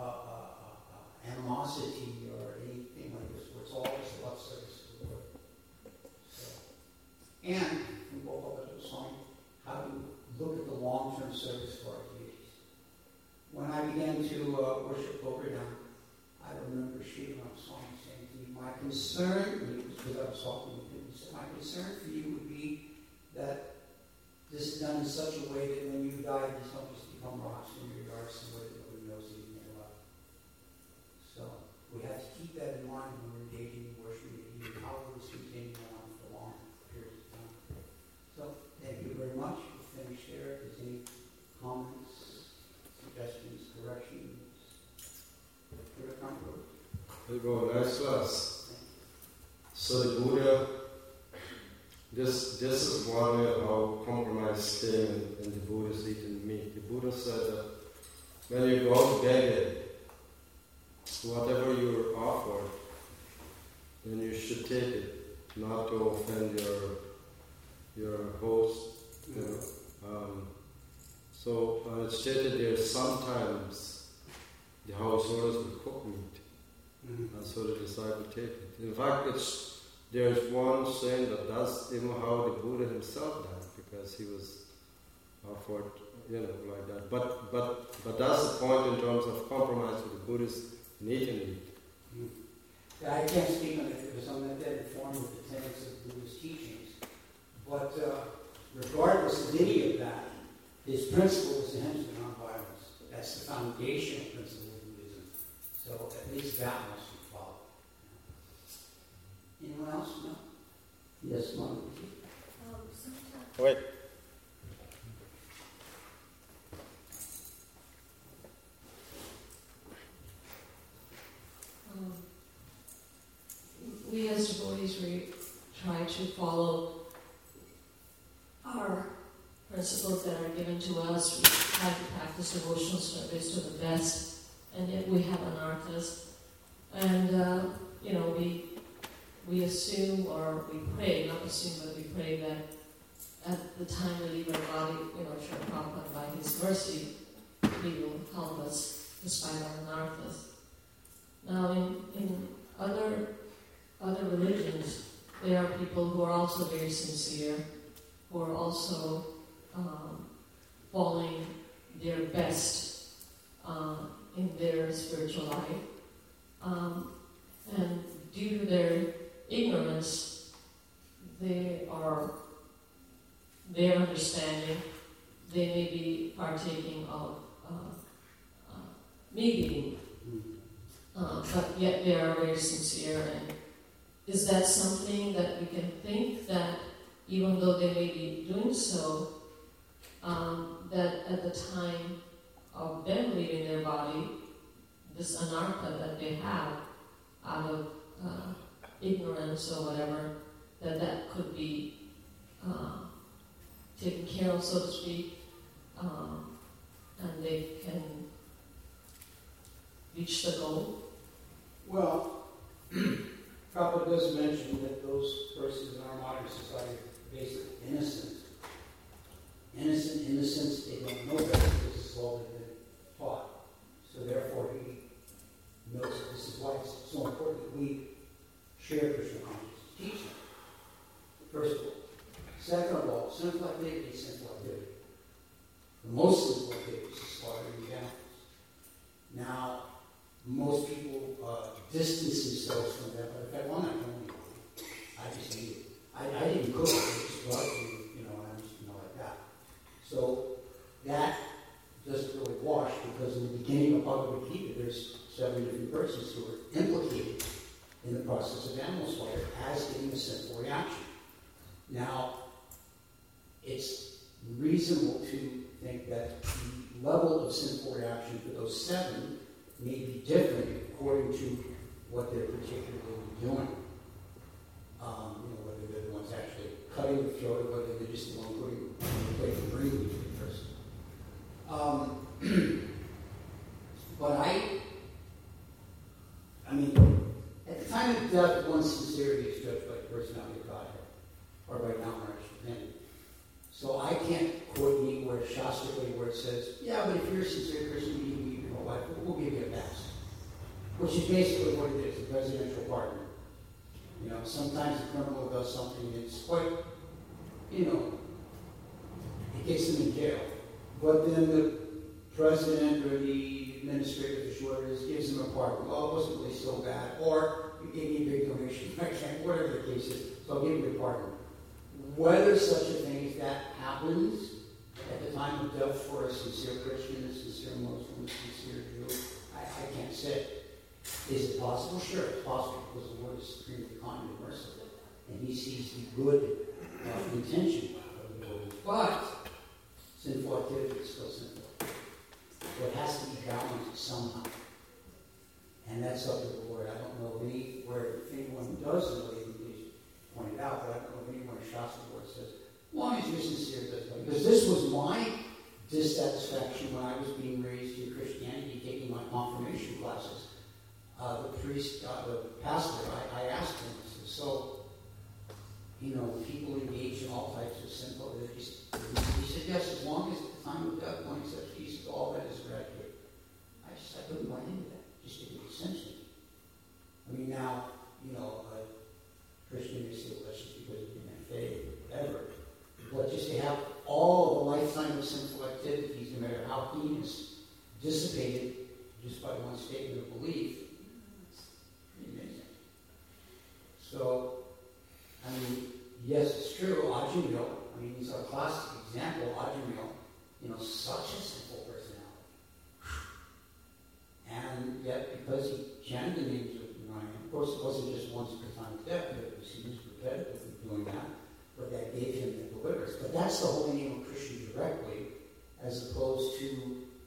animosity or anything like this, where it's all just love service to the Lord. So, and from Gopalbhatta Goswami, how to look at the long-term service for our deities. When I began to worship Govardhan, I remember Sri Ramaswamy saying to me, my concern, because I was talking with him, he said, my concern for you would be that this is done in such a way that when you die, these don't just become rocks in your yard somewhere that nobody knows that you made up. So we have to keep that in mind when we're engaging in worship and how will this continue on for long periods of time. So thank you very much. We'll finish there. If there's any comments, suggestions, corrections, we go next class. So the Buddha, this is one way how compromise came in the Buddha's eating meat. The Buddha said that when you go to beg, whatever you're offered, then you should take it, not to offend your host. You know. So it's stated there sometimes the householders will cook meat. And so the disciple take it. In fact, there's one saying that that's even how the Buddha himself died, because he was offered, like that. But that's the point in terms of compromise with the Buddhists in eating meat. I can't speak on it because I'm not that informed with the tenets of Buddhist teachings. But regardless of any of that, his principle is ahimsa, nonviolence. That's the foundational principle of Buddhism. So at least that must be followed. Anyone else? No? Yes, Mom. Wait. We as devotees, we try to follow our principles that are given to us. We try to practice devotional service to the best, and yet we have anarthas. And, we assume, or we pray, not assume, but we pray that at the time we leave our body, Srila Prabhupada, by his mercy, he will help us despite our anarthas. Now, in other religions, there are people who are also very sincere, who are also following their best in their spiritual life. And due to their ignorance, their understanding, they may be partaking of meat eating, but yet they are very sincere. And is that something that we can think that even though they may be doing so, that at the time of them leaving their body, this anartha that they have out of ignorance or whatever, that could be taken care of, so to speak, and they can reach the goal? Well, Prabhupada does mention that those persons in our modern society are basically innocent. Innocent in the sense they don't know better, because this is all they've been taught. So therefore he knows that this is why it's so important that we share Krishna consciousness teaching. First of all. Second of all, sinful activity is sinful activity. The most sinful activity is slaughtering the animals. Now, most people distance themselves from that, but if I want, I don't. I just eat it. I didn't cook it, I just brought it to you, and I'm just, like that. So that doesn't really wash, because in the beginning of Bhagavad Gita, there's 7 different persons who are implicated in the process of animal slaughter as getting a sinful reaction. Now, it's reasonable to think that the level of sinful reaction for those 7 may be different according to what they're particularly doing. Whether they're the ones actually cutting the throat, or whether they're just the one putting the plate and bringing it to the person. But at the time of death, one's sincerity is judged by the personality of Godhead, or by non-righteous opinion. So I can't quote anywhere shastrically where it says, yeah, but if you're a sincere Christian, you can leave your whole life, we'll give you a pass. Which is basically what it is, a presidential pardon. Sometimes the criminal does something that's quite, it gets them in jail. But then the president or the administrative official gives them a pardon. Well, it wasn't really so bad. Or you gave me a big donation, whatever the case is, so I'll give you a pardon. Whether such a thing as that happens at the time of death for a sincere Christian, a sincere Muslim, a sincere Jew, I can't say. Is it possible? Sure, it's possible, because the Lord is supremely kind and merciful, and He sees the good intention of the Lord. But sinful activity is still sinful. So it has to be balanced somehow. And that's up to the Lord. I don't know anywhere, if anyone does know, he's pointed out, but I don't know of anywhere in Shastra where it says, as long as you're sincere, that's fine. Because this was my dissatisfaction when I was being raised in Christianity, taking my confirmation classes. The priest, the pastor, I asked him, I said, so, people engage in all types of sinful, he said, yes, as long as at the time of death, one accepts Jesus, all that is graduate. I couldn't buy into that. Just didn't make sense to me. Now, a Christian may say, well, that's just because of your faith, or whatever. But just to have all the lifetime of sinful activities, no matter how heinous, dissipated just by one statement of belief, it's pretty amazing. yes, it's true, Ajamil, I mean, he's a classic example, Ajamil, such a simple personality. And yet, because he chanted the names of Narayan, of course, it wasn't just once per time death, but he was repetitively doing that, but that gave him the deliverance. But that's the holy name of Krishna directly, as opposed to,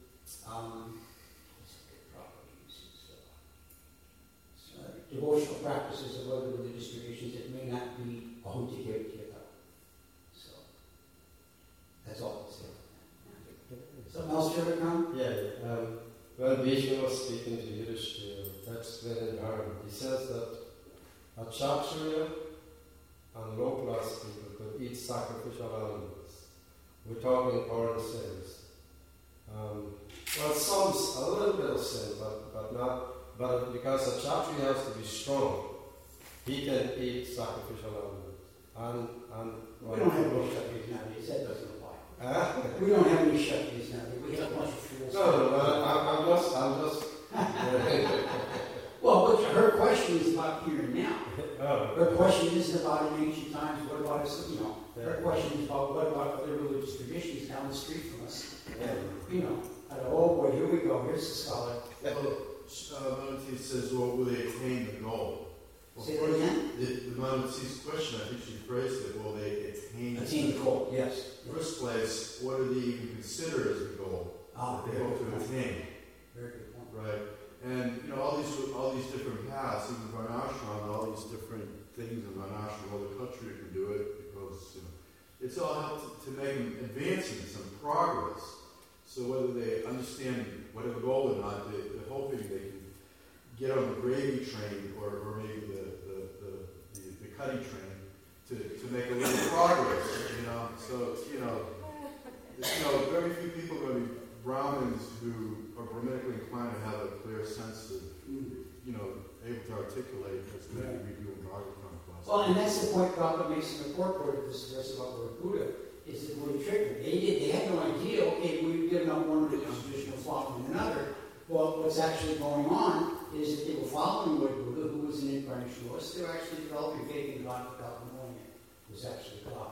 devotional practices of other religious traditions that may not be Ahuti Kirtita. So, that's all I'll say. Something else, Shirikam? Yeah. When Vishnu was speaking to Yudhishthira, that's very hard. He says that a Kshatriya and low-class people could eat sacrificial animals. We're talking foreign sins. Well, some, a little bit of sin, but not. But because a Kshatriya has to be strong, he can eat sacrificial animals. We don't have any Kshatriyas nowadays. That doesn't apply. We don't have any Kshatriyas nowadays. We have a bunch of fools. I'm just. Well, but her question is about here and now. Oh. Her question isn't about in ancient times. What about us? Her question is about what about other religious traditions down the street from us? Yeah. Oh boy, here we go. Here's the scholar. Manati says, well, will they attain the goal? Well, Say that again? The Manati's question, I think she phrased it, will they attain the goal? Yes. First place, what do they even consider as the goal that they hope to attain? Very good point. Right. And all these different paths, even Varnashram, all these different things in Varnashram, all the country can do it because it's all helped to make them advancing some progress. So whether they understand whatever goal or not, they're hoping they can get on the gravy train or maybe the cutty train to make a little progress. So very few people are going to be Brahmins who are Brahminically inclined to have a clear sense of able to articulate as maybe we do in Bhagavatam class. Well, and that's the point Prabhupada makes in the purport of this verse about Lord Buddha. Is that really tricky. They had no idea, okay, we've given up one religious tradition of following another. Well, what's actually going on is that they were following Lord Buddha, who was an incarnationalist. They were actually developing faith in God without knowing it. It was actually God.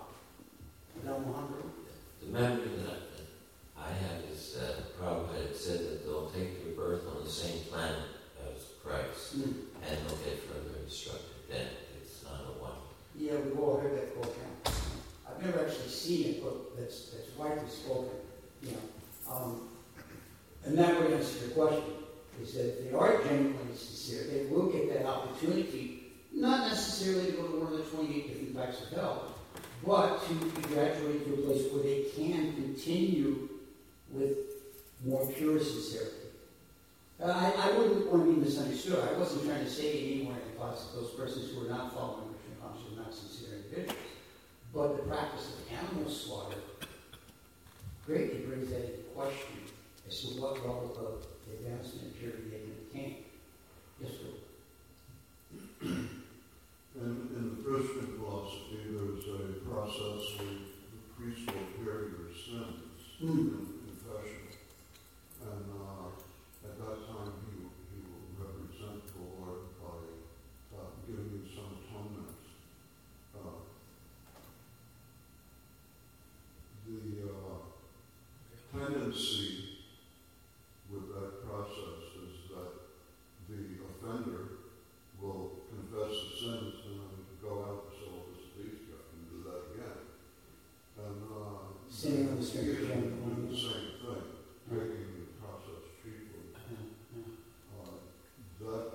The memory that I have is Prabhupada had said that they'll take their birth on the same planet as Christ, and they'll get further instructed. Then it's not a one. Yeah, we've all heard that quote now. I've never actually seen it, but that's widely spoken. And that would answer your question, is that if they are genuinely sincere, they will get that opportunity, not necessarily to go to one of the 28 different types of hell, but to be graduated to a place where they can continue with more pure sincerity. I wouldn't want to be misunderstood. I wasn't trying to say anywhere in the class that those persons who are not following Krishna consciousness are not sincere individuals. But the practice of animal slaughter greatly brings that into question as to what level of advancement and purity they can attain. Yes, sir. In the Christian philosophy, there's a process where the priest will bear your sins in confession. And at that time, he will represent the Lord by giving you some atonement. The tendency with that process is that the offender will confess the sins and then go out and sell this beast and do that again. And Sitting on the street again. doing the same thing, taking the process cheaply. That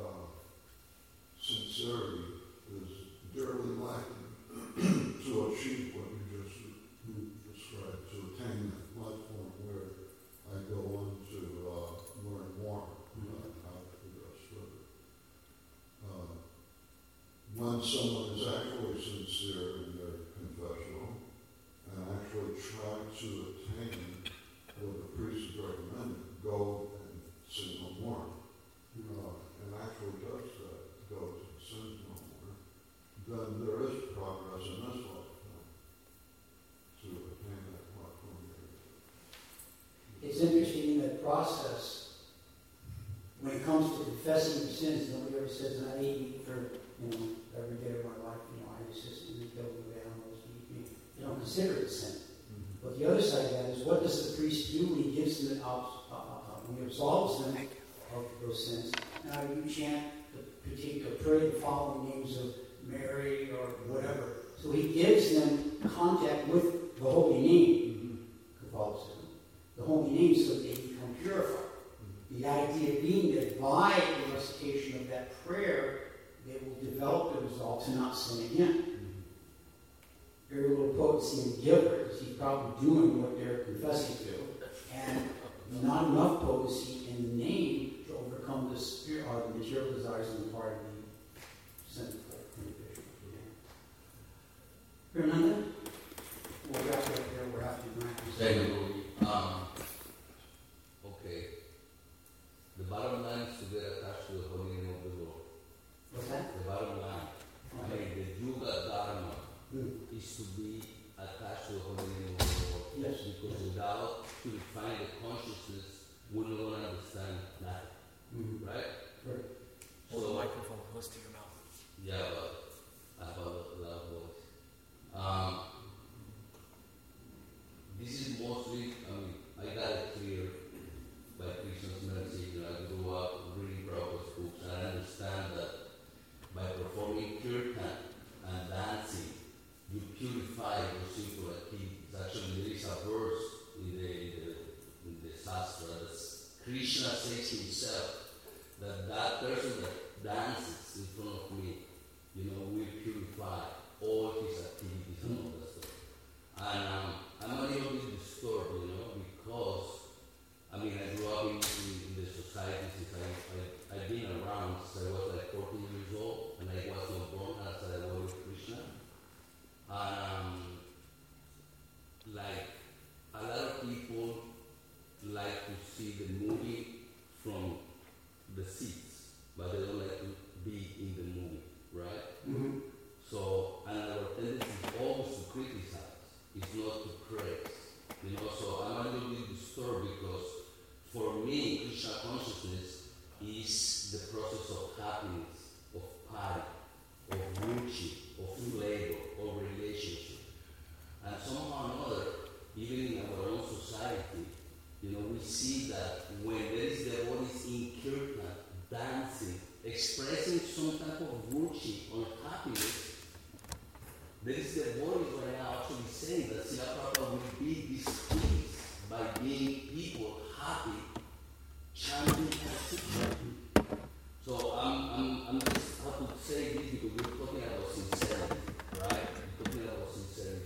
sincerity is dearly lacking to achieve what you just described, to attain that platform where I go on to learn more about how to progress further. When someone is actually sincere in their confessional and actually try to attain what the priest has recommended, go and sin no more, and actually does that, go to sin no more, then there is progress in this lifetime to attain that platform. It's interesting in that process, when it comes to confessing your sins, nobody ever says, I ate meat for, every day of my life, I just system and killed the considered a sin. But the other side of that is, what does the priest do when he gives them when he absolves them of those sins? Now you chant the particular, pray the following names of Mary or whatever. So he gives them contact with the holy name, Catholicism, the holy name, so that they become purified. The idea being that by the recitation of that prayer, they will develop the resolve to not sin again. Very little potency in the giver, because he's probably doing what they're confessing to, and not enough potency in the name to overcome the spirit or the material desires on the part of the sinful individual. Hear none of that? We'll wrap it up there. We're happy to wrap Thank you. Okay. The bottom line is to get attached to the holy name of the Lord. What's that? The bottom line. I mean, the Yuga Dharma is to be attached to the holy name of the Lord. Yes. Because without purifying the consciousness, we're not going to understand nothing. Right? Right. Hold the microphone close to your mouth. Yeah, but I have a loud voice. This is mostly, I got it clear by Krishna's mercy. I grew up reading Prabhupada's books, and I understand that by performing kirtan and dancing, you purify your simple activities. Actually, there is a verse in the Shastra that Krishna says himself that person that dances in front of me, will purify all his activities and all that stuff. And I'm a little bit disturbed, because I grew up in the society since I've been around since I was like 14 years old, and I was not born as a devotee of Krishna. And like a lot of people like to see the movie from the seats, but they don't like to be in the movie, right? Mm-hmm. So, and our tendency is always to criticize, it's not to praise. So I'm a little bit disturbed because for me, Krishna consciousness is the process of happiness, of party, of virtue, of flavor, of relationship. And somehow or another, even in our own society, we see that when there is devotees in kirtan, dancing, expressing some type of virtue or happiness, there is devotees right now actually saying that Srila Prabhupada will be displeased by being people happy, chanting and singing. So I'm just have to say this because we're talking about sincerity, right? We're talking about sincerity.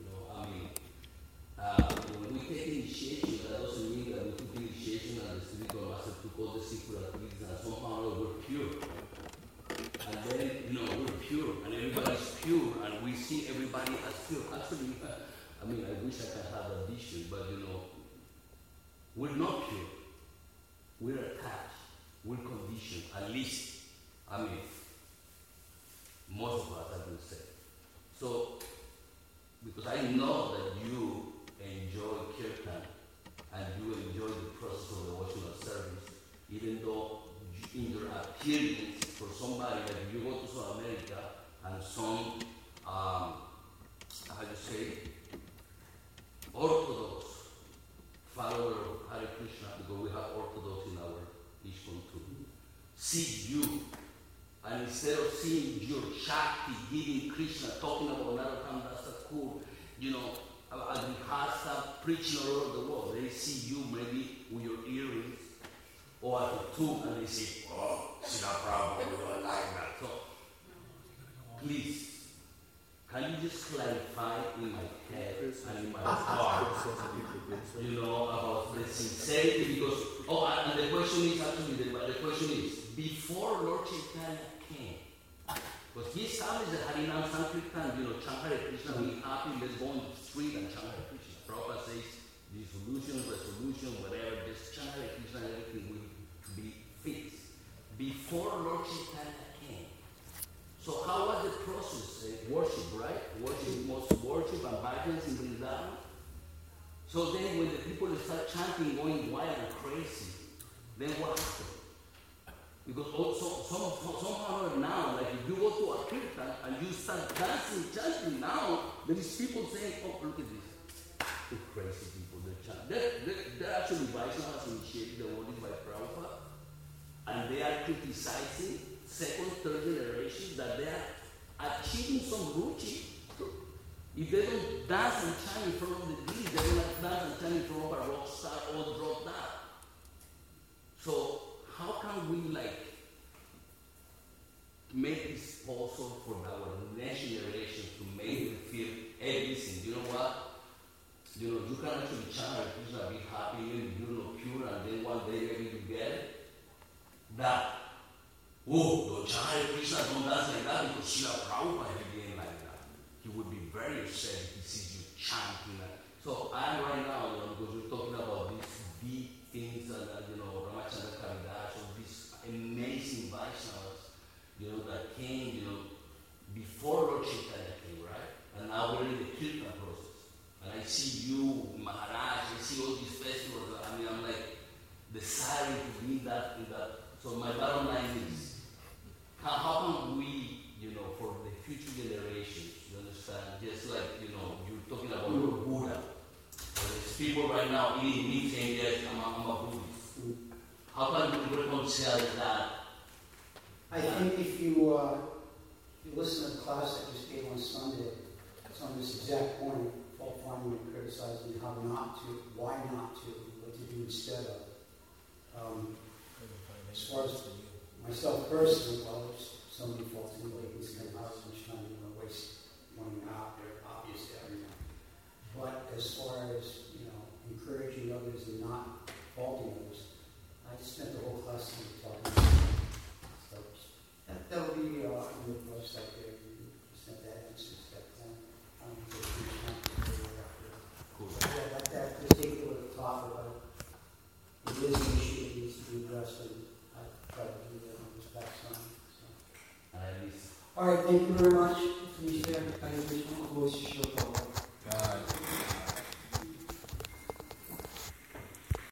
When we take initiation, that doesn't mean that we took initiation and the spiritual master took all the secret activities and somehow we're pure. And then, we're pure and everybody's pure and we see everybody as pure. Actually, I wish I could have a vision, but we're not pure. We're attached. We're conditioned. At least, most of us, I would say. So, because I know that you enjoy kirtan and you enjoy the process of devotional service, even though in your appearance for somebody, like if you go to South America and some, Orthodox follower of Hare Krishna, because we have Orthodox in our ISKCON too, see you, and instead of seeing your Shakti, giving Krishna, talking about Narottam Dasa Thakur, Adhikasa, preaching all over the world, they see you maybe with your earrings or at the tomb and they say, oh, Srila Prabhupada, we don't like that. So, please, can you just clarify in my head and in my heart, about the sincerity? Because, and the question is actually, the question is, before Lord Chaitanya came, because he established the Harinam Sankirtan, chant Hare Krishna, be happy, let's go on the street and chant Hare Krishna. Prabhupada says, resolution, whatever, just chant Hare Krishna and everything will be fixed. Before Lord Chaitanya came. So how was the process? Worship, right? Worship and bhajans in Vrindavan. So then when the people start chanting, going wild and crazy, then what happened? Because also, somehow now, like if you go to a kirtan and you start dancing, chanting now, there is people saying, oh, look at this. The crazy people, they're actually Vaishnavas initiated the world by Prabhupada, and they are criticizing second, third generation that they are achieving some ruchi. If they don't dance and chant in front of the Deities, they're going to dance and chant in front of a rock star or drop that. So how can we make this possible for our next generation to make them feel everything? You know what? You know, you can actually chant Krishna, be happy, even if you're not pure, and then one day maybe you get it. That, don't chant Krishna, don't dance like that, because Srila Prabhupada began like that. He would be very upset if he sees you chanting that. So I'm right now, because we're talking about these deep things, and Ramachandra Karidas, or these amazing Vaishnavas, that came, before Lord Chaitanya came, right? And now we're in the Kirtan process. And I see you, Maharaj, I see all these festivals. I mean, I'm like desiring to be that in that. So my bottom line is, how can we, for the future generations, you understand? Just like, you're talking about Buddha. There's people right now eating meat saying, yes, I'm a Buddhist. How can we reconcile that? I think if you listen to the class I just gave on Sunday, it's on this exact point. Fault finding and criticizing how not to, why not to, what to do instead of. As far as myself personally, well, there's so many faults in this kind of house, and trying to waste money out there, obviously, everything. But as far as, encouraging others and not faulting others, I just spent the whole class talking about that. So that'll be on the website there. You can send that answer to that point. Yeah, that particular topic, it is an issue that needs to be addressed, and I try to do that on this backside. So. All right, thank you very much. Please,